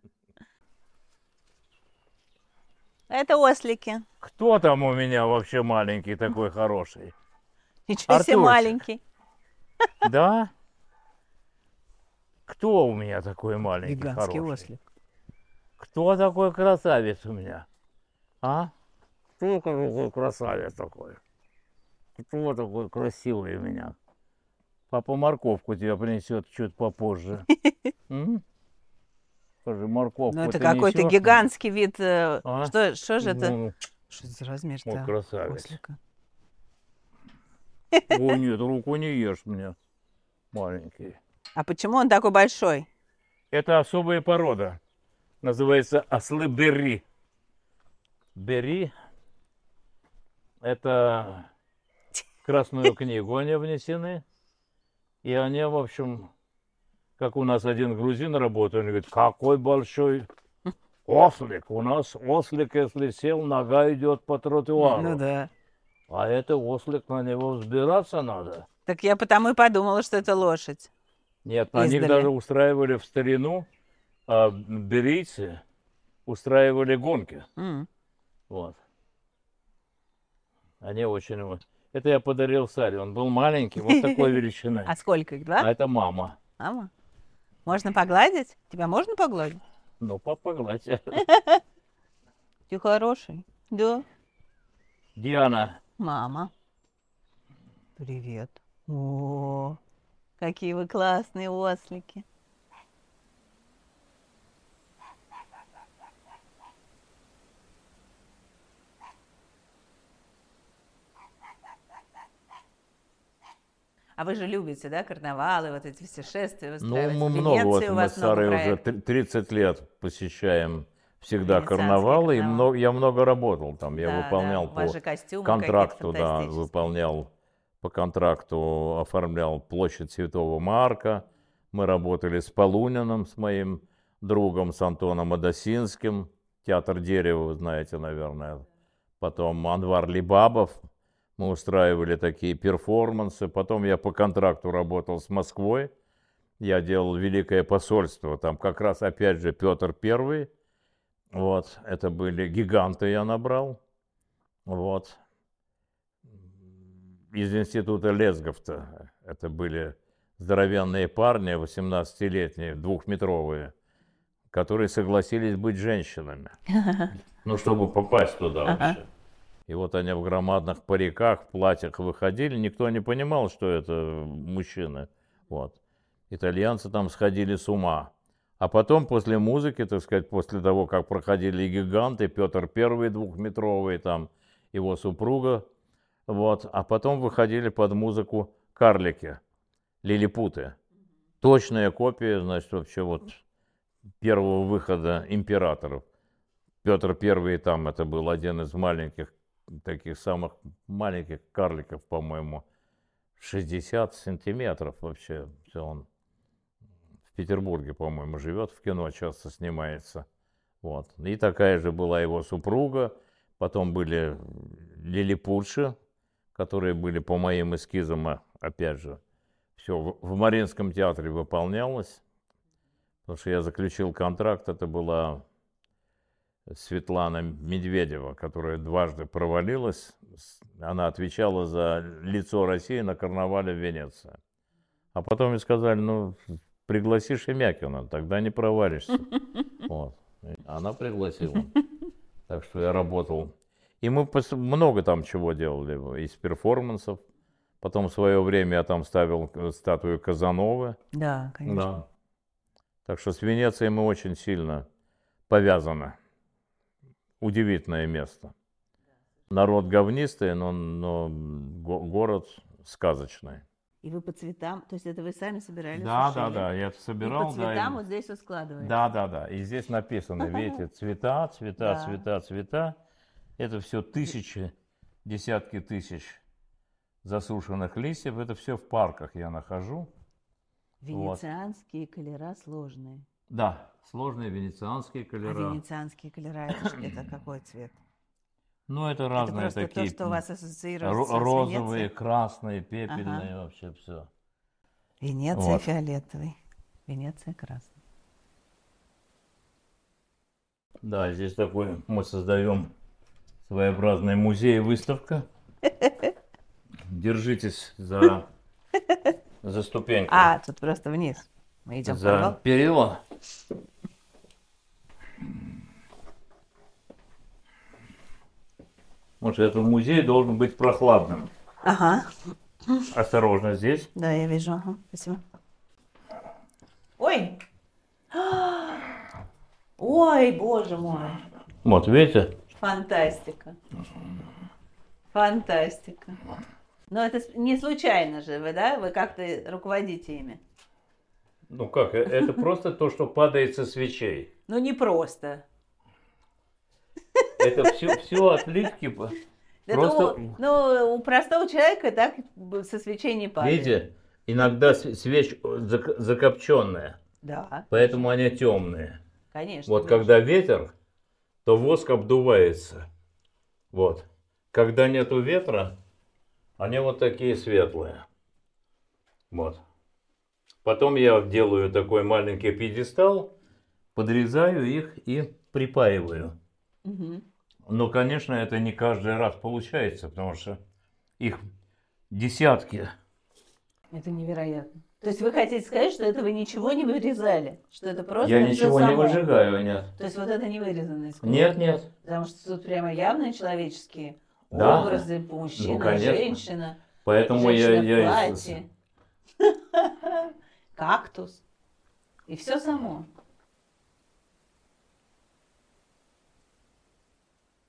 Это ослики. Кто там у меня вообще маленький такой хороший? Ничего себе Артурчик. маленький. Да? Кто у меня такой маленький Гигантский хороший? ослик. Кто такой красавец у меня? А? Кто такой красавец такой? Кто такой красивый у меня? Папа морковку тебе принесет чуть попозже. М? Скажи, морковку Ну, это ты какой-то несешь мне? гигантский вид. э, А? Что, что же это? Ну, Что это за размер вот красавец. ослика? Ой, нет, руку не ешь мне, маленький. А почему он такой большой? Это особая порода. Называется ослы Бери. Бери – это в Красную книгу они внесены. И они, в общем, как у нас один грузин работает, он говорит, какой большой ослик. У нас ослик, если сел, нога идет по тротуару. Ну да. А это ослик, на него взбираться надо. Так я потому и подумала, что это лошадь. Нет, на них Издали. даже устраивали в старину, а, берийцы устраивали гонки. М. Вот. Они очень... вот- Это я подарил Саре. Он был маленький, вот такой величины. А сколько их, два? А это мама. Мама? Можно погладить? Тебя можно погладить? Ну, погладь. Ты хороший. Да. Диана. Мама. Привет. О, какие вы классные ослики. А А вы же любите, да, карнавалы, вот эти все шествия Ну, устраивать. мы В много, вот Венеции у мы вас с много Сарой уже проектов. три- тридцать лет посещаем всегда Венецианский карнавалы, и карнавал. много, я много работал там. Я Да, выполнял да, у вас по же костюмы какие-то контракту, да, фантастические. выполнял по контракту, оформлял площадь Святого Марка. Мы работали с Полуниным, с моим другом, с Антоном Адасинским. Театр дерева, вы знаете, наверное. Потом Анвар Либабов. Мы устраивали такие перформансы. Потом я по контракту работал с Москвой. Я делал Великое посольство. Там как раз опять же Петр Первый. Вот, это были гиганты, я набрал. Вот. Из института Лесгов-то. Это были здоровенные парни, восемнадцатилетние, двухметровые, которые согласились быть женщинами. Ну, чтобы попасть туда вообще. И вот они в громадных париках, в платьях выходили. Никто не понимал, что это мужчины. Вот. Итальянцы там сходили с ума. А потом, после музыки, так сказать, после того, как проходили гиганты, Петр Первый двухметровый, там, его супруга, вот, а потом выходили под музыку карлики, лилипуты. Точная копия, значит, вообще вот первого выхода императоров. Петр Первый там, это был один из маленьких, таких самых маленьких карликов, по-моему, шестьдесят сантиметров вообще. Все он в Петербурге, по-моему, живет, в кино часто снимается. Вот. И такая же была его супруга. Потом были лилипутши, которые были по моим эскизам, опять же, все в Мариинском театре выполнялось. Потому что я заключил контракт, это была Светлана Медведева, которая дважды провалилась. Она отвечала за лицо России на карнавале в Венеции. А потом мне сказали, ну, пригласи Шемякина, тогда не провалишься. Вот. И она пригласила. Так что я работал. И мы пос- много там чего делали, из перформансов. Потом в свое время я там ставил статую Казановы. Да, конечно. Да. Так что с Венецией мы очень сильно повязаны. Удивительное место. Народ говнистый, но, но го- город сказочный. И вы по цветам, то есть это вы сами собирали? Да, сушили? да, да, я это И собирал. по цветам да, вот здесь вот складываете? и... да, да, да. И здесь написано, видите, цвета, цвета, Да. цвета, цвета. Это все тысячи, десятки тысяч засушенных листьев. Это все в парках я нахожу. Венецианские колера сложные. Да, сложные венецианские А колера. венецианские колера, это, ж- это какой цвет? Ну, это Это разные просто такие. то, что у вас ро- ассоциируется с розовые, Венецией? красные, пепельные, Ага. вообще все. Венеция Вот. фиолетовый, Венеция красный. Да, здесь такой мы создаем своеобразный музей-выставка. Держитесь за, за ступеньку. А, тут просто вниз. Мы идем в за подвал. перила. Потому что этот музей должен быть прохладным. Ага, Осторожно здесь. да, я вижу. Ага, спасибо. Ой! Ой, боже мой! Вот, видите? Фантастика. Фантастика. Но это с- не случайно же вы, да? Вы как-то руководите ими. Ну как, э, это просто то, что падает со свечей. Ну не просто. Это все, все отливки. по- Это Просто, у, ну, у простого человека так б- со свечей не падает. видите, иногда с- свеч зак- закопченная, Да, поэтому они темные. конечно. Вот конечно. когда ветер, то воск обдувается. Вот. Когда нету ветра, они вот такие светлые. Вот. Потом я делаю такой маленький пьедестал, подрезаю их и припаиваю. Мгм. Но, конечно, это не каждый раз получается, потому что их десятки. Это невероятно. То есть вы хотите сказать, что это вы ничего не вырезали? Что это просто Я всё ничего не само? выжигаю, нет. То есть вот это не вырезанное искусство? Нет, нет. Потому что тут прямо явные человеческие Да. образы. Мужчина, Ну, конечно. женщина, Поэтому женщина я, в я платье, кактус. И все само.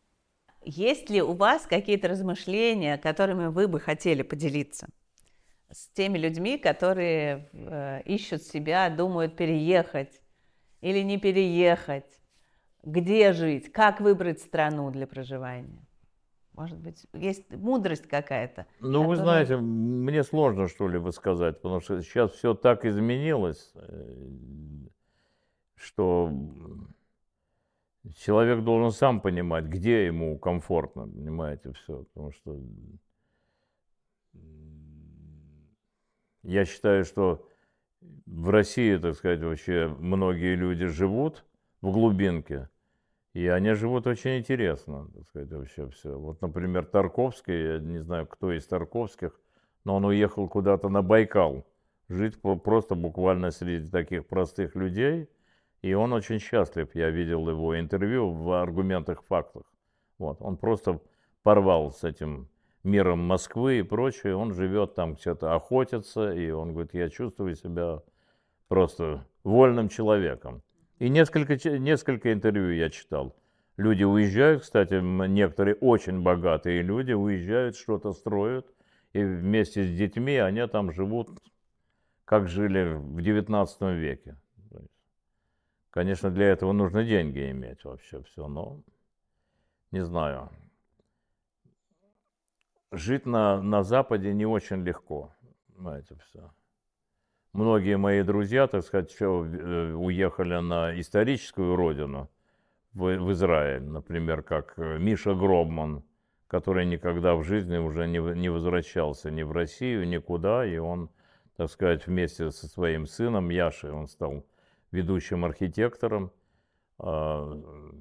Есть ли у вас какие-то размышления, которыми вы бы хотели поделиться с теми людьми, которые э, ищут себя, думают переехать или не переехать, где жить, как выбрать страну для проживания? Может быть, есть мудрость какая-то? Ну, вы которая- знаете, мне сложно что-либо сказать, потому что сейчас все так изменилось, э, что человек должен сам понимать, где ему комфортно, понимаете, все. Потому что я считаю, что в России, так сказать, вообще многие люди живут в глубинке, и они живут очень интересно, так сказать, вообще все. Вот, например, Тарковский, я не знаю, кто из Тарковских, но он уехал куда-то на Байкал жить по- просто буквально среди таких простых людей, и он очень счастлив. Я видел его интервью в «Аргументах, фактах». Вот, он просто порвал с этим миром Москвы и прочее, он живет там, где-то охотится, и он говорит, я чувствую себя просто вольным человеком. И несколько, че- несколько интервью я читал. Люди уезжают, кстати, м, некоторые очень богатые люди уезжают, что-то строят, и вместе с детьми они там живут, как жили в девятнадцатом веке. То есть, конечно, для этого нужно деньги иметь вообще все, но не знаю. Жить на, на Западе не очень легко, знаете, все. Многие мои друзья, так сказать, всё, э, уехали на историческую родину, в, в Израиль, например, как э, Миша Гробман, который никогда в жизни уже не, в- не возвращался ни в Россию, никуда, и он, так сказать, вместе со своим сыном Яшей, он стал ведущим архитектором, а,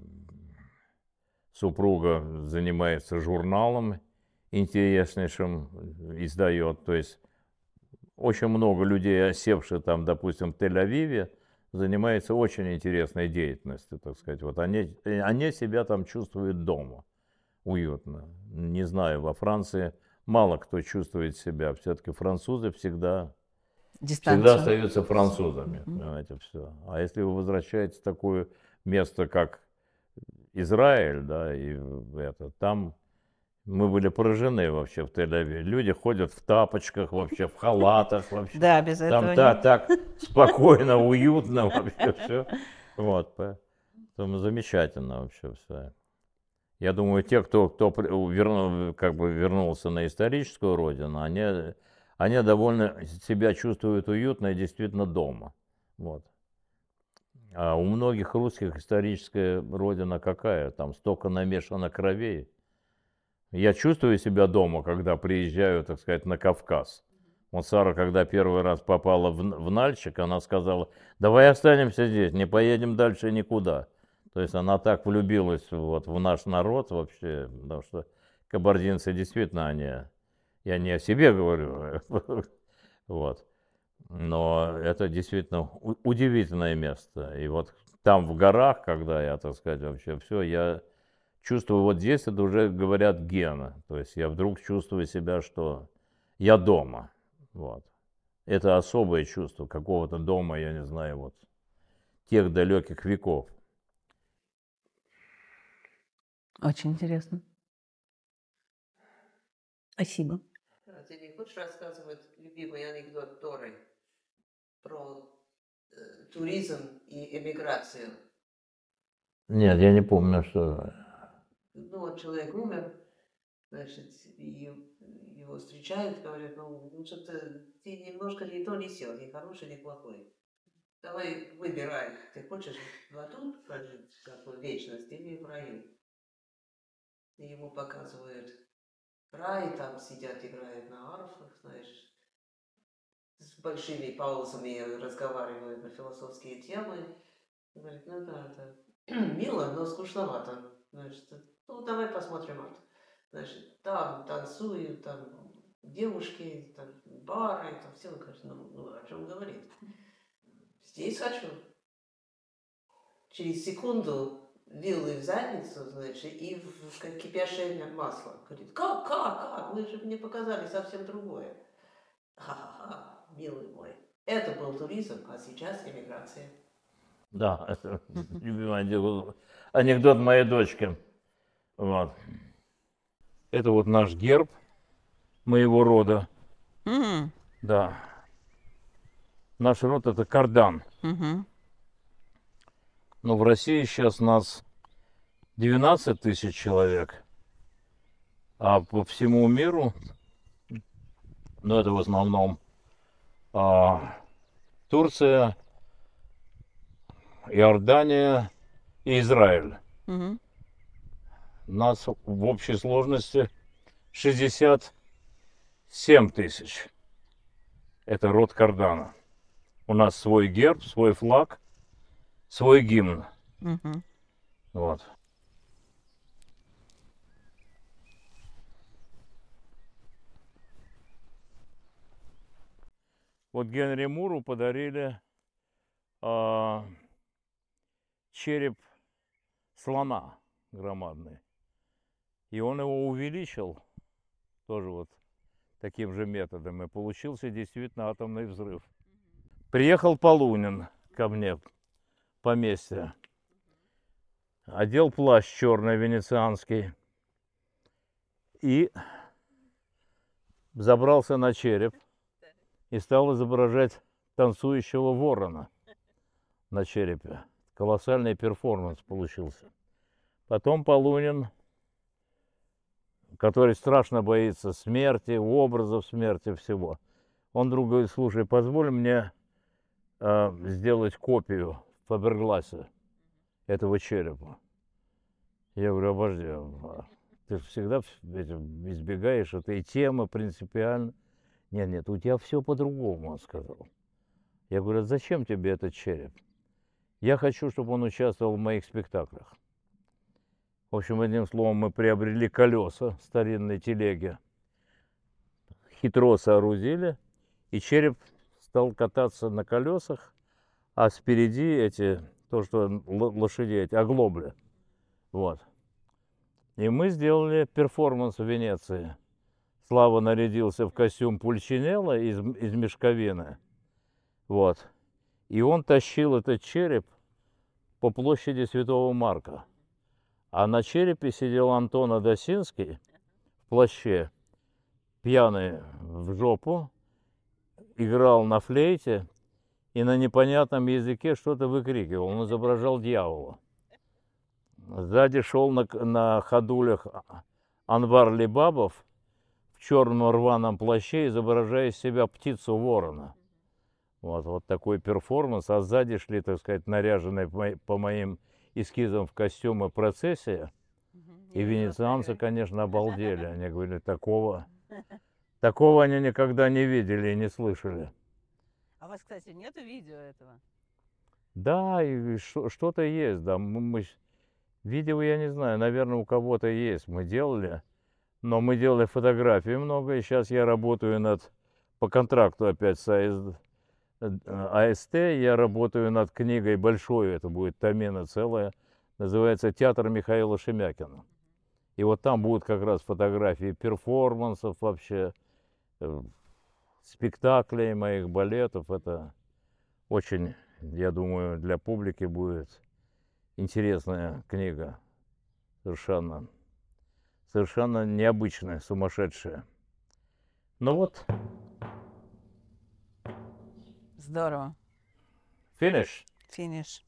супруга занимается журналом интереснейшим, э, издает, то есть очень много людей, осевших там, допустим, в Тель-Авиве, занимается очень интересной деятельностью, так сказать. Вот они, э, они себя там чувствуют дома, уютно. Не знаю, во Франции мало кто чувствует себя. Все-таки французы всегда, всегда Дистанцию. остаются французами, Мгм. понимаете, все. А если вы возвращаетесь в такое место, как Израиль, да, и в это, там мы были поражены вообще в Тель-Авиве. Люди ходят в тапочках вообще, в халатах вообще. Да, без этого Там та- нет. так спокойно, уютно вообще все. Вот, поэтому замечательно вообще все. Я думаю, те, кто, кто при- у- верну- как бы вернулся на историческую родину, они, они довольно себя чувствуют уютно и действительно дома. Вот. А у многих русских историческая родина какая? Там столько намешано кровей. Я чувствую себя дома, когда приезжаю, так сказать, на Кавказ. Вот Сара, когда первый раз попала в, Н- в Нальчик, она сказала, давай останемся здесь, не поедем дальше никуда. То есть она так влюбилась вот, в наш народ вообще, потому что кабардинцы действительно, они, я не о себе говорю, вот, но это действительно у- удивительное место. И вот там в горах, когда я, так сказать, вообще все, я чувствую, вот здесь это уже говорят гены. То есть я вдруг чувствую себя, что я дома. Вот. Это особое чувство какого-то дома, я не знаю, вот тех далеких веков. Очень интересно. Спасибо. А ты не хочешь рассказывать любимый анекдот Торы про э, туризм и эмиграцию? Нет, я не помню, что... Ну, вот человек умер, значит, и его встречают, говорят, ну, ну что-то ты немножко не то не сел, ни хороший, ни плохой. Давай выбирай, ты хочешь в аду прожить, как в вечность, или в раю? И ему показывают рай, там сидят, играют на арфах, знаешь, с большими паузами разговаривают на философские темы. Говорит, ну да, это мило, но скучновато. Значит, ну давай посмотрим арт. Значит, там танцуют, там девушки, там бары, там все. Он говорит, ну, ну о чем говорит? Здесь хочу. Через секунду виллы в задницу, значит, и в как кипящее масло. Говорит, как, как, как? Вы же мне показали совсем другое. Ха-ха-ха, милый мой. Это был туризм, а сейчас эмиграция. Да, это любимый анекдот, анекдот моей дочки. Вот. Это вот наш герб моего рода. М, Да. Наш род это кардан. Мгм. Но в России сейчас нас двенадцать тысяч человек, а по всему миру, ну это в основном а, Турция, Иордания и Израиль. Мгм. Нас в общей сложности шестьдесят семь тысяч. Это род кардана. У нас свой герб, свой флаг, свой гимн. Мгм. Вот. Вот Генри Муру подарили а, череп слона громадный. И он его увеличил тоже вот таким же методом. И получился действительно атомный взрыв. Приехал Полунин ко мне в поместье. Одел плащ черный венецианский. И забрался на череп. И стал изображать танцующего ворона на черепе. Колоссальный перформанс получился. Потом Полунин, который страшно боится смерти, образов смерти, всего, он вдруг говорит: слушай, позволь мне э, сделать копию в Фабергласе этого черепа. Я говорю: обожди, а ты же всегда этим избегаешь этой темы принципиально. Нет, нет, у тебя все по-другому, он сказал. Я говорю: а зачем тебе этот череп? Я хочу, чтобы он участвовал в моих спектаклях. В общем, одним словом, мы приобрели колеса старинной телеги, хитро соорудили, и череп стал кататься на колесах, а спереди эти, то, что лошадей, эти оглобли. Вот. И мы сделали перформанс в Венеции. Слава нарядился в костюм Пульчинелло из, из мешковины. Вот. И он тащил этот череп по площади Святого Марка. А на черепе сидел Антон Адасинский в плаще, пьяный в жопу, играл на флейте и на непонятном языке что-то выкрикивал. Он изображал дьявола. Сзади шел на, на ходулях Анвар Либабов в черном рваном плаще, изображая из себя птицу ворона. Вот, вот такой перформанс. А сзади шли, так сказать, наряженные по моим эскизам в костюмы процессия. И венецианцы, конечно, обалдели. Они говорили: такого, такого они никогда не видели и не слышали. А у вас, кстати, нету видео этого? Да, и что-то есть, да. Мы, мы, видео, я не знаю, наверное, у кого-то есть. Мы делали, но мы делали фотографии много, и сейчас я работаю над, по контракту опять с АСТ, я работаю над книгой большой, это будет томина целая, называется «Театр Михаила Шемякина». И вот там будут как раз фотографии перформансов вообще, спектаклей моих, балетов. Это очень, я думаю, для публики будет интересная книга. Совершенно, совершенно необычная, сумасшедшая. Ну вот. Здорово. Финиш. Финиш.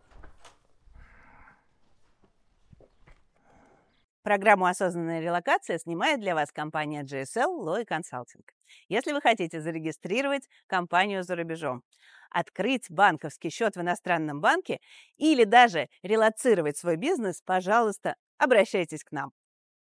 Программу «Осознанная релокация» снимает для вас компания джей эс эл Law Consulting. Если вы хотите зарегистрировать компанию за рубежом, открыть банковский счет в иностранном банке или даже релоцировать свой бизнес, пожалуйста, обращайтесь к нам.